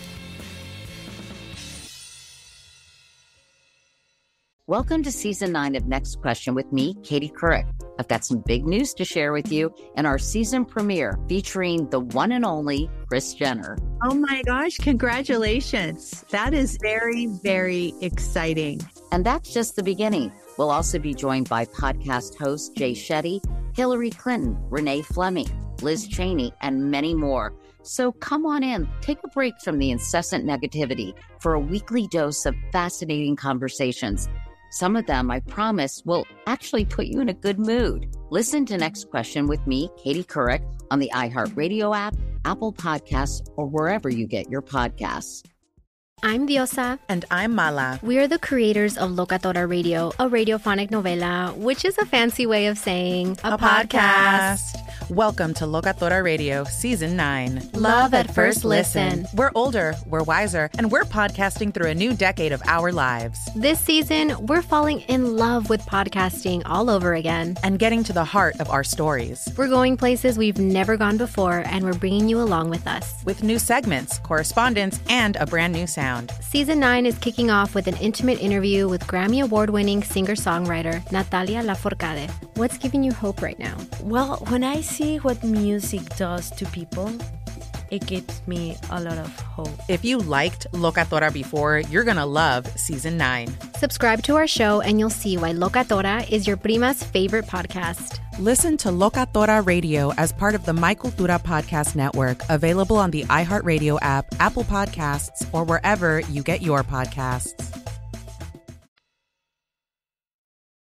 [SPEAKER 1] Welcome to season nine of Next Question with me, Katie Couric. I've got some big news to share with you in our season premiere featuring the one and only Kris Jenner.
[SPEAKER 2] Oh my gosh, congratulations. That is very, very exciting.
[SPEAKER 1] And that's just the beginning. We'll also be joined by podcast hosts Jay Shetty, Hillary Clinton, Renee Fleming, Liz Cheney, and many more. So come on in, take a break from the incessant negativity for a weekly dose of fascinating conversations. Some of them, I promise, will actually put you in a good mood. Listen to Next Question with me, Katie Couric, on the iHeartRadio app, Apple Podcasts, or wherever you get your podcasts.
[SPEAKER 3] I'm Diosa.
[SPEAKER 4] And I'm Mala.
[SPEAKER 3] We are the creators of Locatora Radio, a radiophonic novela, which is a fancy way of saying a,
[SPEAKER 4] A podcast. Welcome to Locatora Radio, Season nine.
[SPEAKER 3] Love at first listen.
[SPEAKER 4] We're older, we're wiser, and we're podcasting through a new decade of our lives.
[SPEAKER 3] This season, we're falling in love with podcasting all over again.
[SPEAKER 4] And getting to the heart of our stories.
[SPEAKER 3] We're going places we've never gone before, and we're bringing you along with us.
[SPEAKER 4] With new segments, correspondence, and a brand new sound.
[SPEAKER 3] Season nine is kicking off with an intimate interview with Grammy Award-winning singer-songwriter Natalia Lafourcade. What's giving you hope right now?
[SPEAKER 16] Well, when I see what music does to people, it gives me a lot of hope.
[SPEAKER 4] If you liked Locatora before, you're going to love Season nine.
[SPEAKER 3] Subscribe to our show and you'll see why Locatora is your prima's favorite podcast.
[SPEAKER 4] Listen to Locatora Radio as part of the My Cultura Podcast Network, available on the iHeartRadio app, Apple Podcasts, or wherever you get your podcasts.